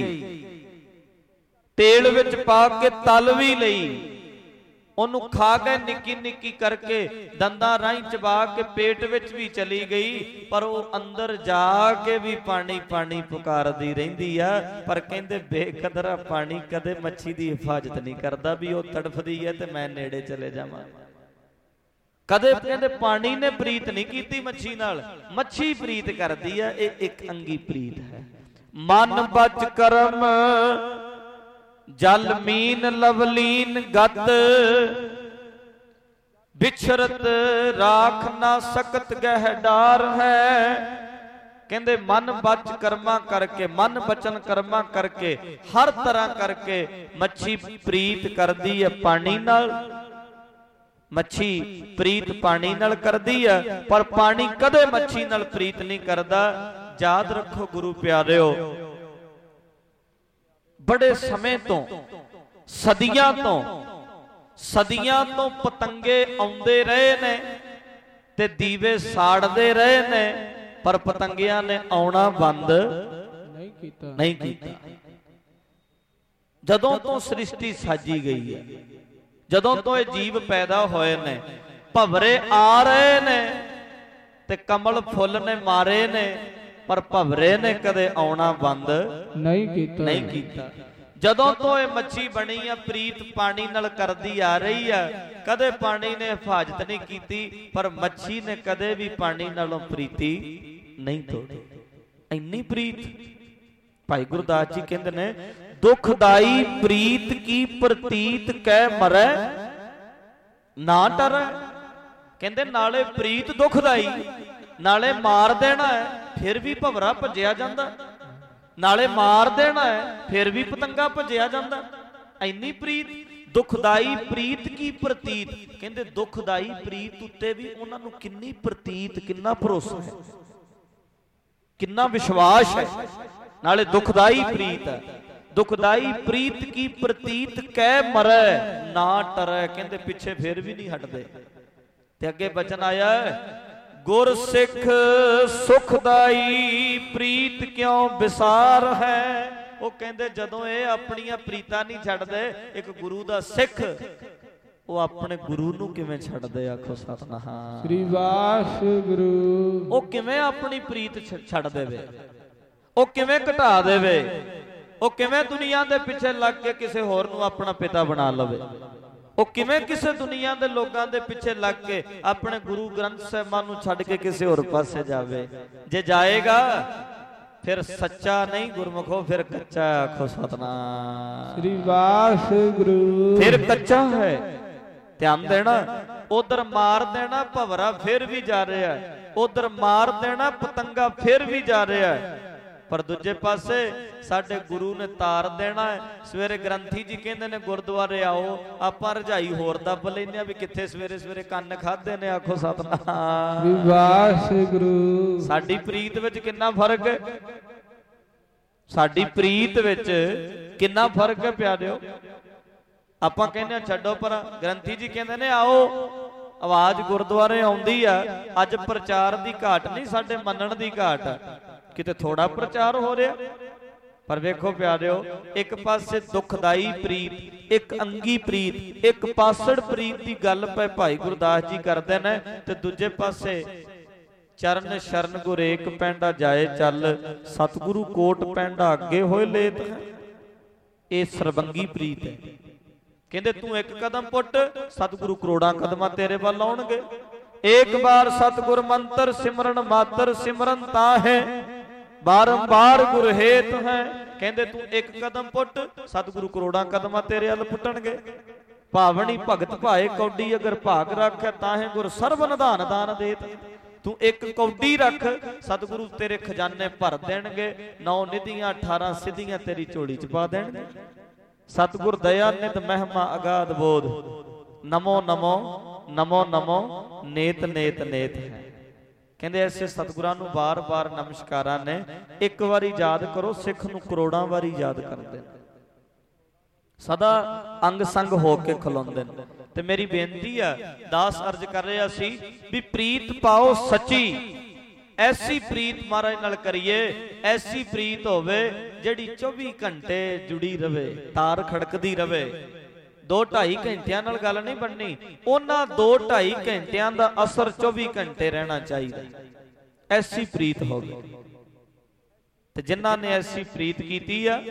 ਤੇਲ ਵਿੱਚ ਪਾ ਕੇ ਤਲ ਵੀ ਲਈ, ਉਹਨੂੰ ਖਾ ਕੇ ਨਿੱਕੀ ਨਿੱਕੀ ਕਰਕੇ ਦੰਦਾਂ ਰਾਹੀਂ ਚਬਾ ਕੇ ਪੇਟ ਵਿੱਚ ਵੀ ਚਲੀ ਗਈ, ਪਰ ਉਹ ਅੰਦਰ ਜਾ ਕੇ ਵੀ ਪਾਣੀ ਪਾਣੀ ਪੁਕਾਰਦੀ ਰਹਿੰਦੀ ਆ। ਪਰ ਕਹਿੰਦੇ ਬੇਕਦਰਾ ਪਾਣੀ ਕਦੇ ਮੱਛੀ ਦੀ ਹਿਫਾਜ਼ਤ ਨਹੀਂ ਕਰਦਾ ਵੀ ਉਹ ਤੜਫਦੀ ਹੈ ਤੇ ਮੈਂ ਨੇੜੇ ਚਲੇ ਜਾਵਾਂ। ਕਦੇ ਕਹਿੰਦੇ ਪਾਣੀ ਨੇ ਪ੍ਰੀਤ ਨਹੀਂ ਕੀਤੀ ਮੱਛੀ ਨਾਲ, ਮੱਛੀ ਪ੍ਰੀਤ ਕਰਦੀ ਆ। ਇਹ ਇੱਕ ਅੰਗੀ ਪ੍ਰੀਤ ਹੈ। ਮਨ ਬਚ ਕਰਮ ਜਲ ਮੀਨ ਲਵਲੀਨ ਗਤ, ਵਿਛਰਤ ਰਾਖ ਨਾ ਸਕਤ ਗਹਿ ਡਾਰ ਹੈ। ਕਹਿੰਦੇ ਮਨ ਬਚ ਕਰਮਾਂ ਕਰਕੇ, ਮਨ ਬਚਨ ਕਰਮਾਂ ਕਰਕੇ, ਹਰ ਤਰ੍ਹਾਂ ਕਰਕੇ ਮੱਛੀ ਪ੍ਰੀਤ ਕਰਦੀ ਹੈ ਪਾਣੀ ਨਾਲ। ਮੱਛੀ ਪ੍ਰੀਤ ਪਾਣੀ ਨਾਲ ਕਰਦੀ ਆ, ਪਰ ਪਾਣੀ ਕਦੇ ਮੱਛੀ ਨਾਲ ਪ੍ਰੀਤ ਨਹੀਂ ਕਰਦਾ। ਯਾਦ ਰੱਖੋ ਗੁਰੂ ਪਿਆਰਿਓ, ਬੜੇ ਸਮੇਂ ਤੋਂ, ਸਦੀਆਂ ਤੋਂ ਪਤੰਗੇ ਆਉਂਦੇ ਰਹੇ ਨੇ ਤੇ ਦੀਵੇ ਸਾੜਦੇ ਰਹੇ ਨੇ, ਪਰ ਪਤੰਗਿਆਂ ਨੇ ਆਉਣਾ ਬੰਦ ਨਹੀਂ ਕੀਤਾ। ਜਦੋਂ ਤੋਂ ਸ੍ਰਿਸ਼ਟੀ ਸਾਜੀ ਗਈ ਹੈ, ਜਦੋਂ ਤੋਂ ਇਹ ਜੀਵ ਪੈਦਾ ਹੋਏ ਨੇ, ਭਵਰੇ ਆ ਰਹੇ ਨੇ ਤੇ ਕਮਲ ਫੁੱਲ ਨੇ ਮਾਰੇ ਨੇ, ਪਰ ਭਵਰੇ ਨੇ ਕਦੇ ਆਉਣਾ ਬੰਦ ਨਹੀਂ ਕੀਤਾ। ਜਦੋਂ ਤੋਂ ਇਹ ਮੱਛੀ ਬਣੀ ਆ, ਪ੍ਰੀਤ ਪਾਣੀ ਨਾਲ ਕਰਦੀ ਆ ਰਹੀ ਆ, ਕਦੇ ਪਾਣੀ ਨੇ ਹਿਫਾਜ਼ਤ ਨਹੀਂ ਕੀਤੀ, ਪਰ ਮੱਛੀ ਨੇ ਕਦੇ ਵੀ ਪਾਣੀ ਨਾਲੋਂ ਪ੍ਰੀਤੀ ਨਹੀਂ ਤੋੜੀ। ਇੰਨੀ ਪ੍ਰੀਤ ਭਾਈ ਗੁਰਦਾਸ ਜੀ ਕਹਿੰਦੇ ਨੇ, ਦੁਖਦਾਈ ਪ੍ਰੀਤ ਕੀ ਪ੍ਰਤੀਤ ਕਹਿ ਮਰੈ ਨਾ ਡਰੈ। ਕਹਿੰਦੇ ਨਾਲੇ ਪ੍ਰੀਤ ਦੁਖਦਾਈ, ਨਾਲੇ ਮਾਰ ਦੇਣਾ ਹੈ ਫਿਰ ਵੀ ਭਵਰਾ ਭੱਜਿਆ ਜਾਂਦਾ, ਨਾਲੇ ਮਾਰ ਦੇਣਾ ਹੈ ਫਿਰ ਵੀ ਪਤੰਗਾ ਭੱਜਿਆ ਜਾਂਦਾ। ਇੰਨੀ ਪ੍ਰੀਤ, ਦੁਖਦਾਈ ਪ੍ਰੀਤ ਕੀ ਪ੍ਰਤੀਤ। ਕਹਿੰਦੇ ਦੁਖਦਾਈ ਪ੍ਰੀਤ ਉੱਤੇ ਵੀ ਉਹਨਾਂ ਨੂੰ ਕਿੰਨੀ ਪ੍ਰਤੀਤ, ਕਿੰਨਾ ਭਰੋਸਾ ਹੈ, ਕਿੰਨਾ ਵਿਸ਼ਵਾਸ ਹੈ। ਨਾਲੇ ਦੁਖਦਾਈ ਪ੍ਰੀਤ ਹੈ। ਦੁਖਦਾਈ ਪ੍ਰੀਤ ਕੀ ਪ੍ਰਤੀਤ ਕਹਿ ਮਰੈ ਨਾ ਟਰੈ। ਕਹਿੰਦੇ ਪਿੱਛੇ ਫਿਰ ਵੀ ਨਹੀਂ ਹਟਦੇ। ਤੇ ਅੱਗੇ ਬਚਨ ਆਇਆ, ਗੁਰ ਸਿੱਖ ਸੁਖਦਾਈ ਪ੍ਰੀਤ ਕਿਉਂ ਵਿਸਾਰ ਹੈ। ਉਹ ਕਹਿੰਦੇ ਜਦੋਂ ਇਹ ਆਪਣੀਆਂ ਪ੍ਰੀਤਾਂ ਨਹੀਂ ਛੱਡਦੇ, ਇੱਕ ਗੁਰੂ ਦਾ ਸਿੱਖ ਉਹ ਆਪਣੇ ਗੁਰੂ ਨੂੰ ਕਿਵੇਂ ਛੱਡਦੇ। ਆਖੋ ਸਤਿਨਾਮ ਸ੍ਰੀ ਵਾਹਿਗੁਰੂ। ਉਹ ਕਿਵੇਂ ਆਪਣੀ ਪ੍ਰੀਤ ਛੱਡ ਦੇਵੇ, ਉਹ ਕਿਵੇਂ ਘਟਾ ਦੇਵੇ, ਉਹ ਕਿਵੇਂ ਦੁਨੀਆ ਦੇ ਪਿੱਛੇ ਲੱਗ ਕੇ ਕਿਸੇ ਹੋਰ ਨੂੰ ਆਪਣਾ ਪਿਤਾ ਬਣਾ ਲਵੇ, ਉਹ ਕਿਵੇਂ ਕਿਸੇ ਦੁਨੀਆ ਦੇ ਲੋਕਾਂ ਦੇ ਪਿੱਛੇ ਲੱਗ ਕੇ ਆਪਣੇ ਗੁਰੂ ਗ੍ਰੰਥ ਸਾਹਿਬਾਨ ਨੂੰ ਛੱਡ ਕੇ ਕਿਸੇ ਹੋਰ ਪਾਸੇ ਜਾਵੇ। ਜੇ ਜਾਏਗਾ ਫਿਰ ਸੱਚਾ ਨਹੀਂ ਗੁਰਮੁਖੋ, ਫਿਰ ਕੱਚਾ ਆਖੋ ਸਤਨਾਮ ਸ੍ਰੀ ਵਾਹਿਗੁਰੂ। ਫਿਰ ਕੱਚਾ ਹੈ, ਧਿਆਨ ਦੇਣਾ। ਉਧਰ ਮਾਰ ਦੇਣਾ ਭਵਰਾ ਫਿਰ ਵੀ ਜਾ ਰਿਹਾ, ਉਧਰ ਮਾਰ ਦੇਣਾ ਪਤੰਗਾ ਫਿਰ ਵੀ ਜਾ ਰਿਹਾ, ਪਰ ਦੂਜੇ ਪਾਸੇ ਸਾਡੇ ਗੁਰੂ ਨੇ ਤਾਰ ਦੇਣਾ ਹੈ। ਸਵੇਰੇ ਗ੍ਰੰਥੀ ਜੀ ਕਹਿੰਦੇ ਨੇ ਗੁਰਦੁਆਰੇ ਆਓ, ਆਪਾਂ ਰਜਾਈ ਹੋਰ ਦੱਬ ਲੈਂਦੇ ਆ ਵੀ ਕਿੱਥੇ ਸਵੇਰੇ ਸਵੇਰੇ ਕੰਨ ਖਾਦੇ ਨੇ, ਆਖੋ ਸਤਨਾਮ ਵਾਹਿਗੁਰੂ। ਸਾਡੀ ਪ੍ਰੀਤ ਵਿੱਚ ਕਿੰਨਾ ਫਰਕ ਹੈ, ਸਾਡੀ ਪ੍ਰੀਤ ਵਿੱਚ ਕਿੰਨਾ ਫਰਕ ਹੈ ਪਿਆਰਿਓ। ਆਪਾਂ ਕਹਿੰਦੇ ਆ ਛੱਡੋ ਪਰ, ਗ੍ਰੰਥੀ ਜੀ ਕਹਿੰਦੇ ਨੇ ਆਓ, ਆਵਾਜ਼ ਗੁਰਦੁਆਰੇ ਆਉਂਦੀ ਆ। ਅੱਜ ਪ੍ਰਚਾਰ ਦੀ ਘਾਟ ਨਹੀਂ, ਸਾਡੇ ਮੰਨਣ ਦੀ ਘਾਟ ਆ। ਕਿਤੇ ਥੋੜਾ ਪ੍ਰਚਾਰ ਹੋ ਰਿਹਾ, ਪਰ ਵੇਖੋ ਪਿਆਰਿਓ, ਇੱਕ ਪਾਸੇ ਦੁਖਦਾਈ ਪ੍ਰੀਤ, ਇੱਕ ਅੰਗੀ ਪ੍ਰੀਤ, ਇੱਕ ਪਾਸੜ ਪ੍ਰੀਤ ਦੀ ਗੱਲ ਪਏ ਭਾਈ ਗੁਰਦਾਸ ਜੀ ਕਰਦੇ ਨੇ, ਤੇ ਦੂਜੇ ਪਾਸੇ ਚਰਨ ਸ਼ਰਨ ਗੁਰ ਏਕ ਪੈਂਡਾ ਜਾਏ ਚੱਲ, ਸਤਿਗੁਰੂ ਕੋਟ ਪੈਂਡਾ ਅੱਗੇ ਹੋਏ ਲੇਤ ਹੈ। ਇਹ ਸਰਬੰਗੀ ਪ੍ਰੀਤ ਹੈ। ਕਹਿੰਦੇ ਤੂੰ ਇੱਕ ਕਦਮ ਪੁੱਟ, ਸਤਿਗੁਰੂ ਕਰੋੜਾਂ ਕਦਮਾਂ ਤੇਰੇ ਵੱਲ ਆਉਣਗੇ। ਏਕ ਵਾਰ ਸਤਿਗੁਰ ਮੰਤਰ ਸਿਮਰਨ ਮਾਤਰ ਸਿਮਰਨ ਤਾਂ ਹੈ, ਬਾਰੰਬਾਰ ਗੁਰ ਹੇਤ ਹੈ। ਕਹਿੰਦੇ ਤੂੰ ਇੱਕ ਕਦਮ ਪੁੱਟ, ਸਤਿਗੁਰੂ ਕਰੋੜਾਂ ਕਦਮਾਂ ਤੇਰੇ ਵੱਲ ਪੁੱਟਣਗੇ। ਭਾਵਣੀ ਭਗਤ ਭਾਏ ਕੌਡੀ ਅਗਰ ਭਾਗ ਰੱਖੈ, ਤਾਂ ਹੈ ਗੁਰ ਸਰਬ ਨਿਧਾਨ ਦਾਨ ਦੇਤ। ਤੂੰ ਇੱਕ ਕੌਡੀ ਰੱਖ, ਸਤਿਗੁਰੂ ਤੇਰੇ ਖਜ਼ਾਨੇ ਭਰ ਦੇਣਗੇ। 9 ਨਿਧੀਆਂ 18 ਸਿੱਧੀਆਂ ਤੇਰੀ ਝੋਲੀ ਚ ਪਾ ਦੇਣਗੇ। ਸਤਿਗੁਰ ਦਇਆ ਨਿਤ ਮਹਿਮਾ ਅਗਾਧ ਬੋਧ, ਨਮੋ ਨਮੋ ਨਮੋ ਨਮੋ ਨੇਤ ਨੇਤ ਨੇਤ ਹੈ। ਕਹਿੰਦੇ ਐਸੇ ਸਤਿਗੁਰਾਂ ਨੂੰ ਬਾਰ-ਬਾਰ ਨਮਸਕਾਰਾਂ ਨੇ। ਇੱਕ ਵਾਰੀ ਯਾਦ ਕਰੋ, ਸਿੱਖ ਨੂੰ ਕਰੋੜਾਂ ਵਾਰੀ ਯਾਦ ਕਰਦੇ ਨੇ, ਸਦਾ ਅੰਗ ਸੰਗ ਹੋ ਕੇ ਖਲੋਂਦੇ ਨੇ। ਤੇ ਮੇਰੀ ਬੇਨਤੀ ਆ, ਦਾਸ ਅਰਜ ਕਰ ਰਿਹਾ ਸੀ ਵੀ ਪ੍ਰੀਤ ਪਾਓ ਸੱਚੀ, ਐਸੀ ਪ੍ਰੀਤ ਮਹਾਰਾਜ ਨਾਲ ਕਰੀਏ, ਐਸੀ ਪ੍ਰੀਤ ਹੋਵੇ ਜਿਹੜੀ 24 ਘੰਟੇ ਜੁੜੀ ਰਵੇ, ਤਾਰ ਖੜਕਦੀ ਰਵੇ। 2-2.5 ਘੰਟਿਆਂ ਨਾਲ ਗੱਲ ਨਹੀਂ ਬਣਨੀ, ਉਹਨਾਂ 2-2.5 ਘੰਟਿਆਂ ਦਾ ਅਸਰ 24 ਘੰਟੇ ਰਹਿਣਾ ਚਾਹੀਦਾ। ਐਸੀ ਪ੍ਰੀਤ ਹੋਵੇ। ਤੇ ਜਿਨ੍ਹਾਂ ਨੇ ਐਸੀ ਪ੍ਰੀਤ ਕੀਤੀ ਆ,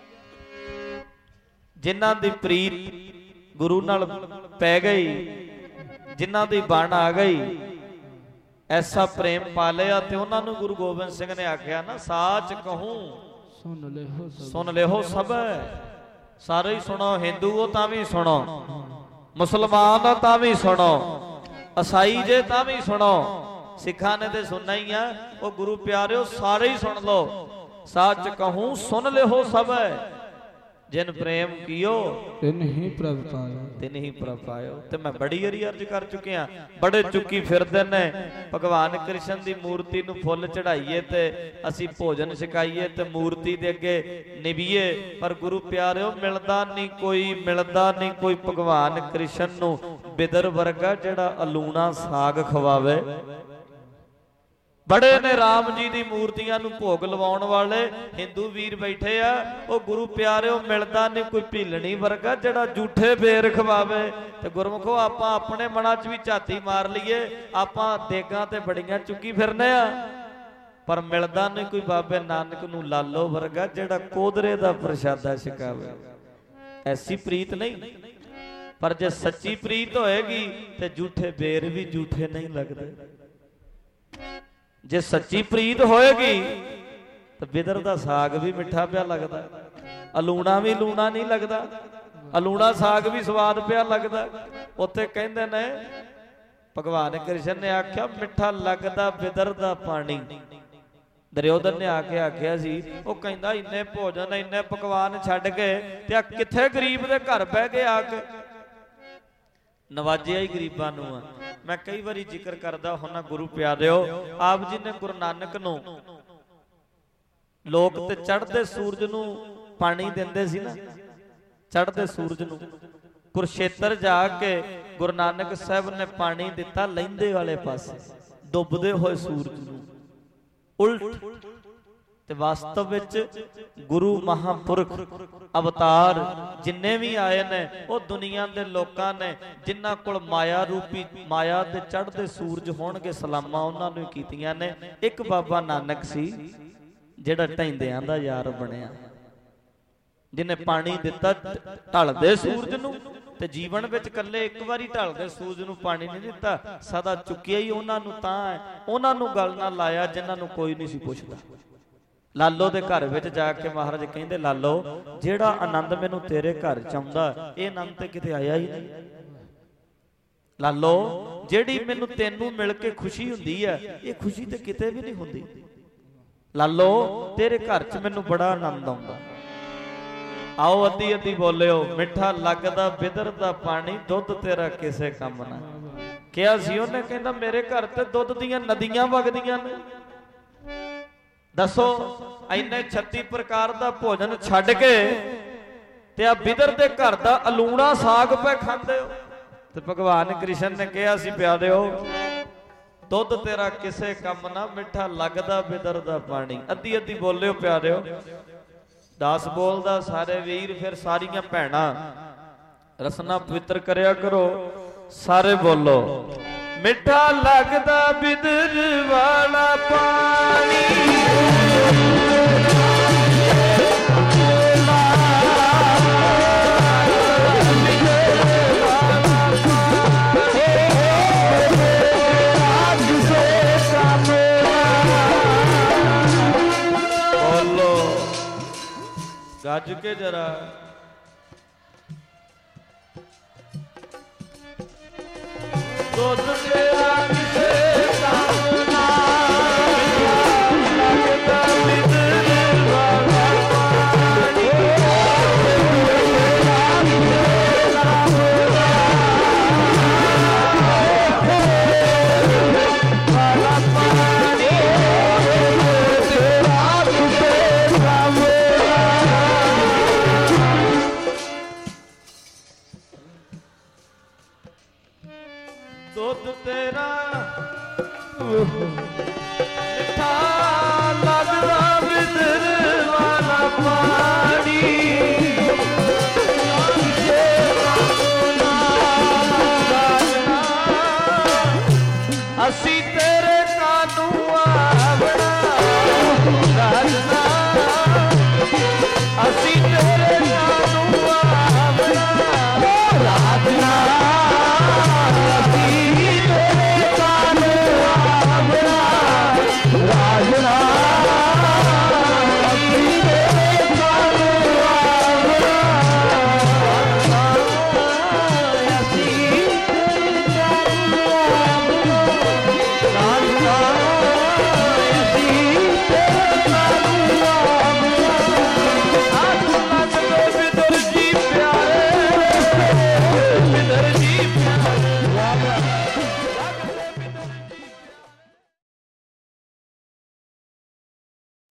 ਜਿਨ੍ਹਾਂ ਦੀ ਪ੍ਰੀਤ ਗੁਰੂ ਨਾਲ ਪੈ ਗਈ, ਜਿਨ੍ਹਾਂ ਦੀ ਬਣ ਆ ਗਈ, ਐਸਾ ਪ੍ਰੇਮ ਪਾ ਲਿਆ, ਤੇ ਉਹਨਾਂ ਨੂੰ ਗੁਰੂ ਗੋਬਿੰਦ ਸਿੰਘ ਨੇ ਆਖਿਆ ਨਾ, ਸਾਚ ਕਹੂੰ ਸੁਣ ਲਿਓ ਸਭ। ਸਾਰੇ ਹੀ ਸੁਣੋ, ਹਿੰਦੂ ਹੋ ਤਾਂ ਵੀ ਸੁਣੋ, ਮੁਸਲਮਾਨ ਹੋ ਤਾਂ ਵੀ ਸੁਣੋ, ਈਸਾਈ ਜੇ ਤਾਂ ਵੀ ਸੁਣੋ, ਸਿੱਖਾਂ ਨੇ ਤੇ ਸੁਣਨਾ ਹੀ ਆ। ਉਹ ਗੁਰੂ ਪਿਆਰਿਓ ਸਾਰੇ ਹੀ ਸੁਣ ਲੋ। ਸਾਚ ਕਹੂੰ ਸੁਣ ਲਿਓ ਸਭ, ਜਿਨ ਪ੍ਰੇਮ ਕੀਓ ਤਿਨ ਹੀ ਪ੍ਰਭ ਪਾਇਓ, ਤਿਨ ਹੀ ਪ੍ਰਭ ਪਾਇਓ। ਤੇ ਮੈਂ ਬੜੀ ਵਾਰੀ ਅਰਜ ਕਰ ਚੁੱਕਿਆ, ਬੜੇ ਚੁੱਕੀ ਫਿਰਦੇ ਨੇ ਭਗਵਾਨ ਕ੍ਰਿਸ਼ਨ ਦੀ ਮੂਰਤੀ ਨੂੰ ਫੁੱਲ ਚੜਾਈਏ ਤੇ ਅਸੀਂ ਭੋਜਨ ਛਕਾਈਏ ਤੇ ਮੂਰਤੀ ਦੇ ਅੱਗੇ ਨਿਭੀਏ, ਪਰ ਗੁਰੂ ਪਿਆਰਿਓ ਮਿਲਦਾ ਨਹੀਂ ਕੋਈ, ਮਿਲਦਾ ਨਹੀਂ ਕੋਈ ਭਗਵਾਨ ਕ੍ਰਿਸ਼ਨ ਨੂੰ ਬਿਦਰ ਵਰਗਾ ਜਿਹੜਾ ਅਲੂਣਾ ਸਾਗ ਖਵਾਵੇ। ਬੜੇ ਨੇ ਰਾਮ ਜੀ ਦੀ ਮੂਰਤੀਆਂ ਨੂੰ ਭੋਗ ਲਵਾਉਣ ਵਾਲੇ ਹਿੰਦੂ ਵੀਰ ਬੈਠੇ ਆ, ਉਹ ਗੁਰੂ ਪਿਆਰਿਓ ਮਿਲਦਾ ਨਹੀਂ ਕੋਈ ਭੀਲਣੀ ਵਰਗਾ ਜਿਹੜਾ ਝੂਠੇ ਬੇਰ ਖਵਾਵੇ। ਤੇ ਗੁਰਮੁਖੋ ਆਪਾਂ ਆਪਣੇ ਮਨਾਂ 'ਚ ਵੀ ਝਾਤੀ ਮਾਰ ਲਈਏ, ਆਪਾਂ ਦੇਗਾਂ ਤੇ ਬੜੀਆਂ ਚੁੱਕੀ ਫਿਰਨੇ ਆ, ਪਰ ਮਿਲਦਾ ਨਹੀਂ ਕੋਈ ਬਾਬੇ ਨਾਨਕ ਨੂੰ ਲਾਲੋ ਵਰਗਾ ਜਿਹੜਾ ਕੋਦਰੇ ਦਾ ਪ੍ਰਸ਼ਾਦਾ ਛਕਾਵੇ। ਐਸੀ ਪ੍ਰੀਤ ਨਹੀਂ। ਪਰ ਜੇ ਸੱਚੀ ਪ੍ਰੀਤ ਹੋਏਗੀ ਤੇ ਝੂਠੇ ਬੇਰ ਵੀ ਝੂਠੇ ਨਹੀਂ ਲੱਗਦੇ। ਜੇ ਸੱਚੀ ਪ੍ਰੀਤ ਹੋਏਗੀ ਤਾਂ ਬਿਦਰ ਦਾ ਸਾਗ ਵੀ ਮਿੱਠਾ ਪਿਆ ਲੱਗਦਾ, ਅਲੂਣਾ ਵੀ ਲੂਣਾ ਨਹੀਂ ਲੱਗਦਾ, ਅਲੂਣਾ ਸਾਗ ਵੀ ਸਵਾਦ ਪਿਆ ਲੱਗਦਾ। ਉੱਥੇ ਕਹਿੰਦੇ ਨੇ ਭਗਵਾਨ ਕ੍ਰਿਸ਼ਨ ਨੇ ਆਖਿਆ ਮਿੱਠਾ ਲੱਗਦਾ ਬਿਦਰ ਦਾ ਪਾਣੀ। ਦੁਰਯੋਧਨ ਨੇ ਆ ਕੇ ਆਖਿਆ ਸੀ, ਉਹ ਕਹਿੰਦਾ ਇੰਨੇ ਭੋਜਨ ਇੰਨੇ ਪਕਵਾਨ ਛੱਡ ਕੇ ਤੇ ਆ ਕਿੱਥੇ ਗਰੀਬ ਦੇ ਘਰ ਬਹਿ ਕੇ ਆ ਕੇ ਨਵਾਜਿਆ ਹੀ ਗਰੀਬਾਂ ਨੂੰ ਆ। ਮੈਂ ਕਈ ਵਾਰੀ ਜ਼ਿਕਰ ਕਰਦਾ ਹੁਣਾ ਗੁਰੂ ਪਿਆਰਿਓ, ਆਪ ਜੀ ਨੇ ਗੁਰੂ ਨਾਨਕ ਨੂੰ ਲੋਕ ਤੇ ਚੜ੍ਹਦੇ ਸੂਰਜ ਨੂੰ ਪਾਣੀ ਦਿੰਦੇ ਸੀ ਨਾ, ਚੜ੍ਹਦੇ ਸੂਰਜ ਨੂੰ। ਕੁਰਸ਼ੇਤਰ ਜਾ ਕੇ ਗੁਰੂ ਨਾਨਕ ਸਾਹਿਬ ਨੇ ਪਾਣੀ ਦਿੱਤਾ ਲਹਿੰਦੇ ਵਾਲੇ ਪਾਸੇ, ਡੁੱਬਦੇ ਹੋਏ ਸੂਰਜ ਨੂੰ ਉਲਟ। ਤੇ ਵਾਸਤਵ ਵਿੱਚ ਗੁਰੂ ਮਹਾਂਪੁਰਖ ਅਵਤਾਰ ਜਿੰਨੇ ਵੀ ਆਏ ਨੇ, ਉਹ ਦੁਨੀਆ ਦੇ ਲੋਕਾਂ ਨੇ ਜਿਨ੍ਹਾਂ ਕੋਲ ਮਾਇਆ ਰੂਪੀ ਮਾਇਆ ਤੇ ਚੜ੍ਹਦੇ ਸੂਰਜ ਹੋਣਗੇ, ਸਲਾਮਾਂ ਉਹਨਾਂ ਨੂੰ ਕੀਤੀਆਂ ਨੇ। ਇੱਕ ਬਾਬਾ ਨਾਨਕ ਸੀ ਜਿਹੜਾ ਢੈਂਦਿਆਂ ਦਾ ਯਾਰ ਬਣਿਆ, ਜਿਹਨੇ ਪਾਣੀ ਦਿੱਤਾ ਢਲਦੇ ਸੂਰਜ ਨੂੰ, ਤੇ ਜੀਵਨ ਵਿੱਚ ਇਕੱਲੇ ਇੱਕ ਵਾਰੀ ਢਲਦੇ ਸੂਰਜ ਨੂੰ ਪਾਣੀ ਨਹੀਂ ਦਿੱਤਾ, ਸਦਾ ਚੁੱਕਿਆ ਹੀ ਉਹਨਾਂ ਨੂੰ ਤਾਂ ਹੈ। ਉਹਨਾਂ ਨੂੰ ਗੱਲ ਨਾਲ ਲਾਇਆ ਜਿਨ੍ਹਾਂ ਨੂੰ ਕੋਈ ਨਹੀਂ ਸੀ ਪੁੱਛਦਾ। ਲਾਲੋ ਦੇ ਘਰ ਵਿੱਚ ਜਾ ਕੇ ਮਹਾਰਾਜ ਕਹਿੰਦੇ, ਲਾਲੋ ਜਿਹੜਾ ਆਨੰਦ ਮੈਨੂੰ ਤੇਰੇ ਘਰ ਚ ਆਉਂਦਾ, ਇਹ ਆਨੰਦ ਤੇ ਕਿਤੇ ਆਇਆ ਹੀ ਨਹੀਂ। ਲਾਲੋ ਜਿਹੜੀ ਮੈਨੂੰ ਤੈਨੂੰ ਮਿਲ ਕੇ ਖੁਸ਼ੀ ਹੁੰਦੀ ਹੈ, ਇਹ ਖੁਸ਼ੀ ਤੇ ਕਿਤੇ ਵੀ ਨਹੀਂ ਹੁੰਦੀ। ਲਾਲੋ ਤੇਰੇ ਘਰ ਚ ਮੈਨੂੰ ਬੜਾ ਆਨੰਦ ਆਉਂਦਾ। ਆਓ ਅੱਧੀ ਅੱਧੀ ਬੋਲਿਓ, ਮਿੱਠਾ ਲੱਗਦਾ ਬਿਦਰ ਦਾ ਪਾਣੀ, ਦੁੱਧ ਤੇਰਾ ਕਿਸੇ ਕੰਮ ਨਾ। ਕਿਹਾ ਸੀ ਉਹਨੇ, ਕਹਿੰਦਾ ਮੇਰੇ ਘਰ ਤੇ ਦੁੱਧ ਦੀਆਂ ਨਦੀਆਂ ਵਗਦੀਆਂ ਨੇ। ਦੱਸੋ ਇੰਨੇ 36 ਪ੍ਰਕਾਰ ਦਾ ਭੋਜਨ ਛੱਡ ਕੇ ਤੇ ਆ ਬਿਦਰ ਦੇ ਘਰ ਦਾ ਅਲੂਣਾ ਸਾਗ ਪੈ ਖਾਂਦੇ ਹੋ। ਤੇ ਭਗਵਾਨ ਕ੍ਰਿਸ਼ਨ ਨੇ ਕਿਹਾ ਸੀ, ਪਿਆਰਿਓ ਦੁੱਧ ਤੇਰਾ ਕਿਸੇ ਕੰਮ ਨਾ, ਮਿੱਠਾ ਲੱਗਦਾ ਬਿਦਰ ਦਾ ਪਾਣੀ। ਅੱਧੀ ਅੱਧੀ ਬੋਲਿਓ ਪਿਆਰਿਓ। 10 ਬੋਲਦਾ ਸਾਰੇ ਵੀਰ, ਫਿਰ ਸਾਰੀਆਂ ਭੈਣਾਂ ਰਸਨਾ ਪਵਿੱਤਰ ਕਰਿਆ ਕਰੋ। ਸਾਰੇ ਬੋਲੋ, ਮਿੱਠਾ ਲੱਗਦਾ ਬਿਦਰ ਵਾਲਾ ਪਾਣੀ, ਬੋਲੋ ਗੱਜ ਕੇ ਜਰਾ। ਦੁੱਧ ਤੇਰਾ ਕਿਸੇ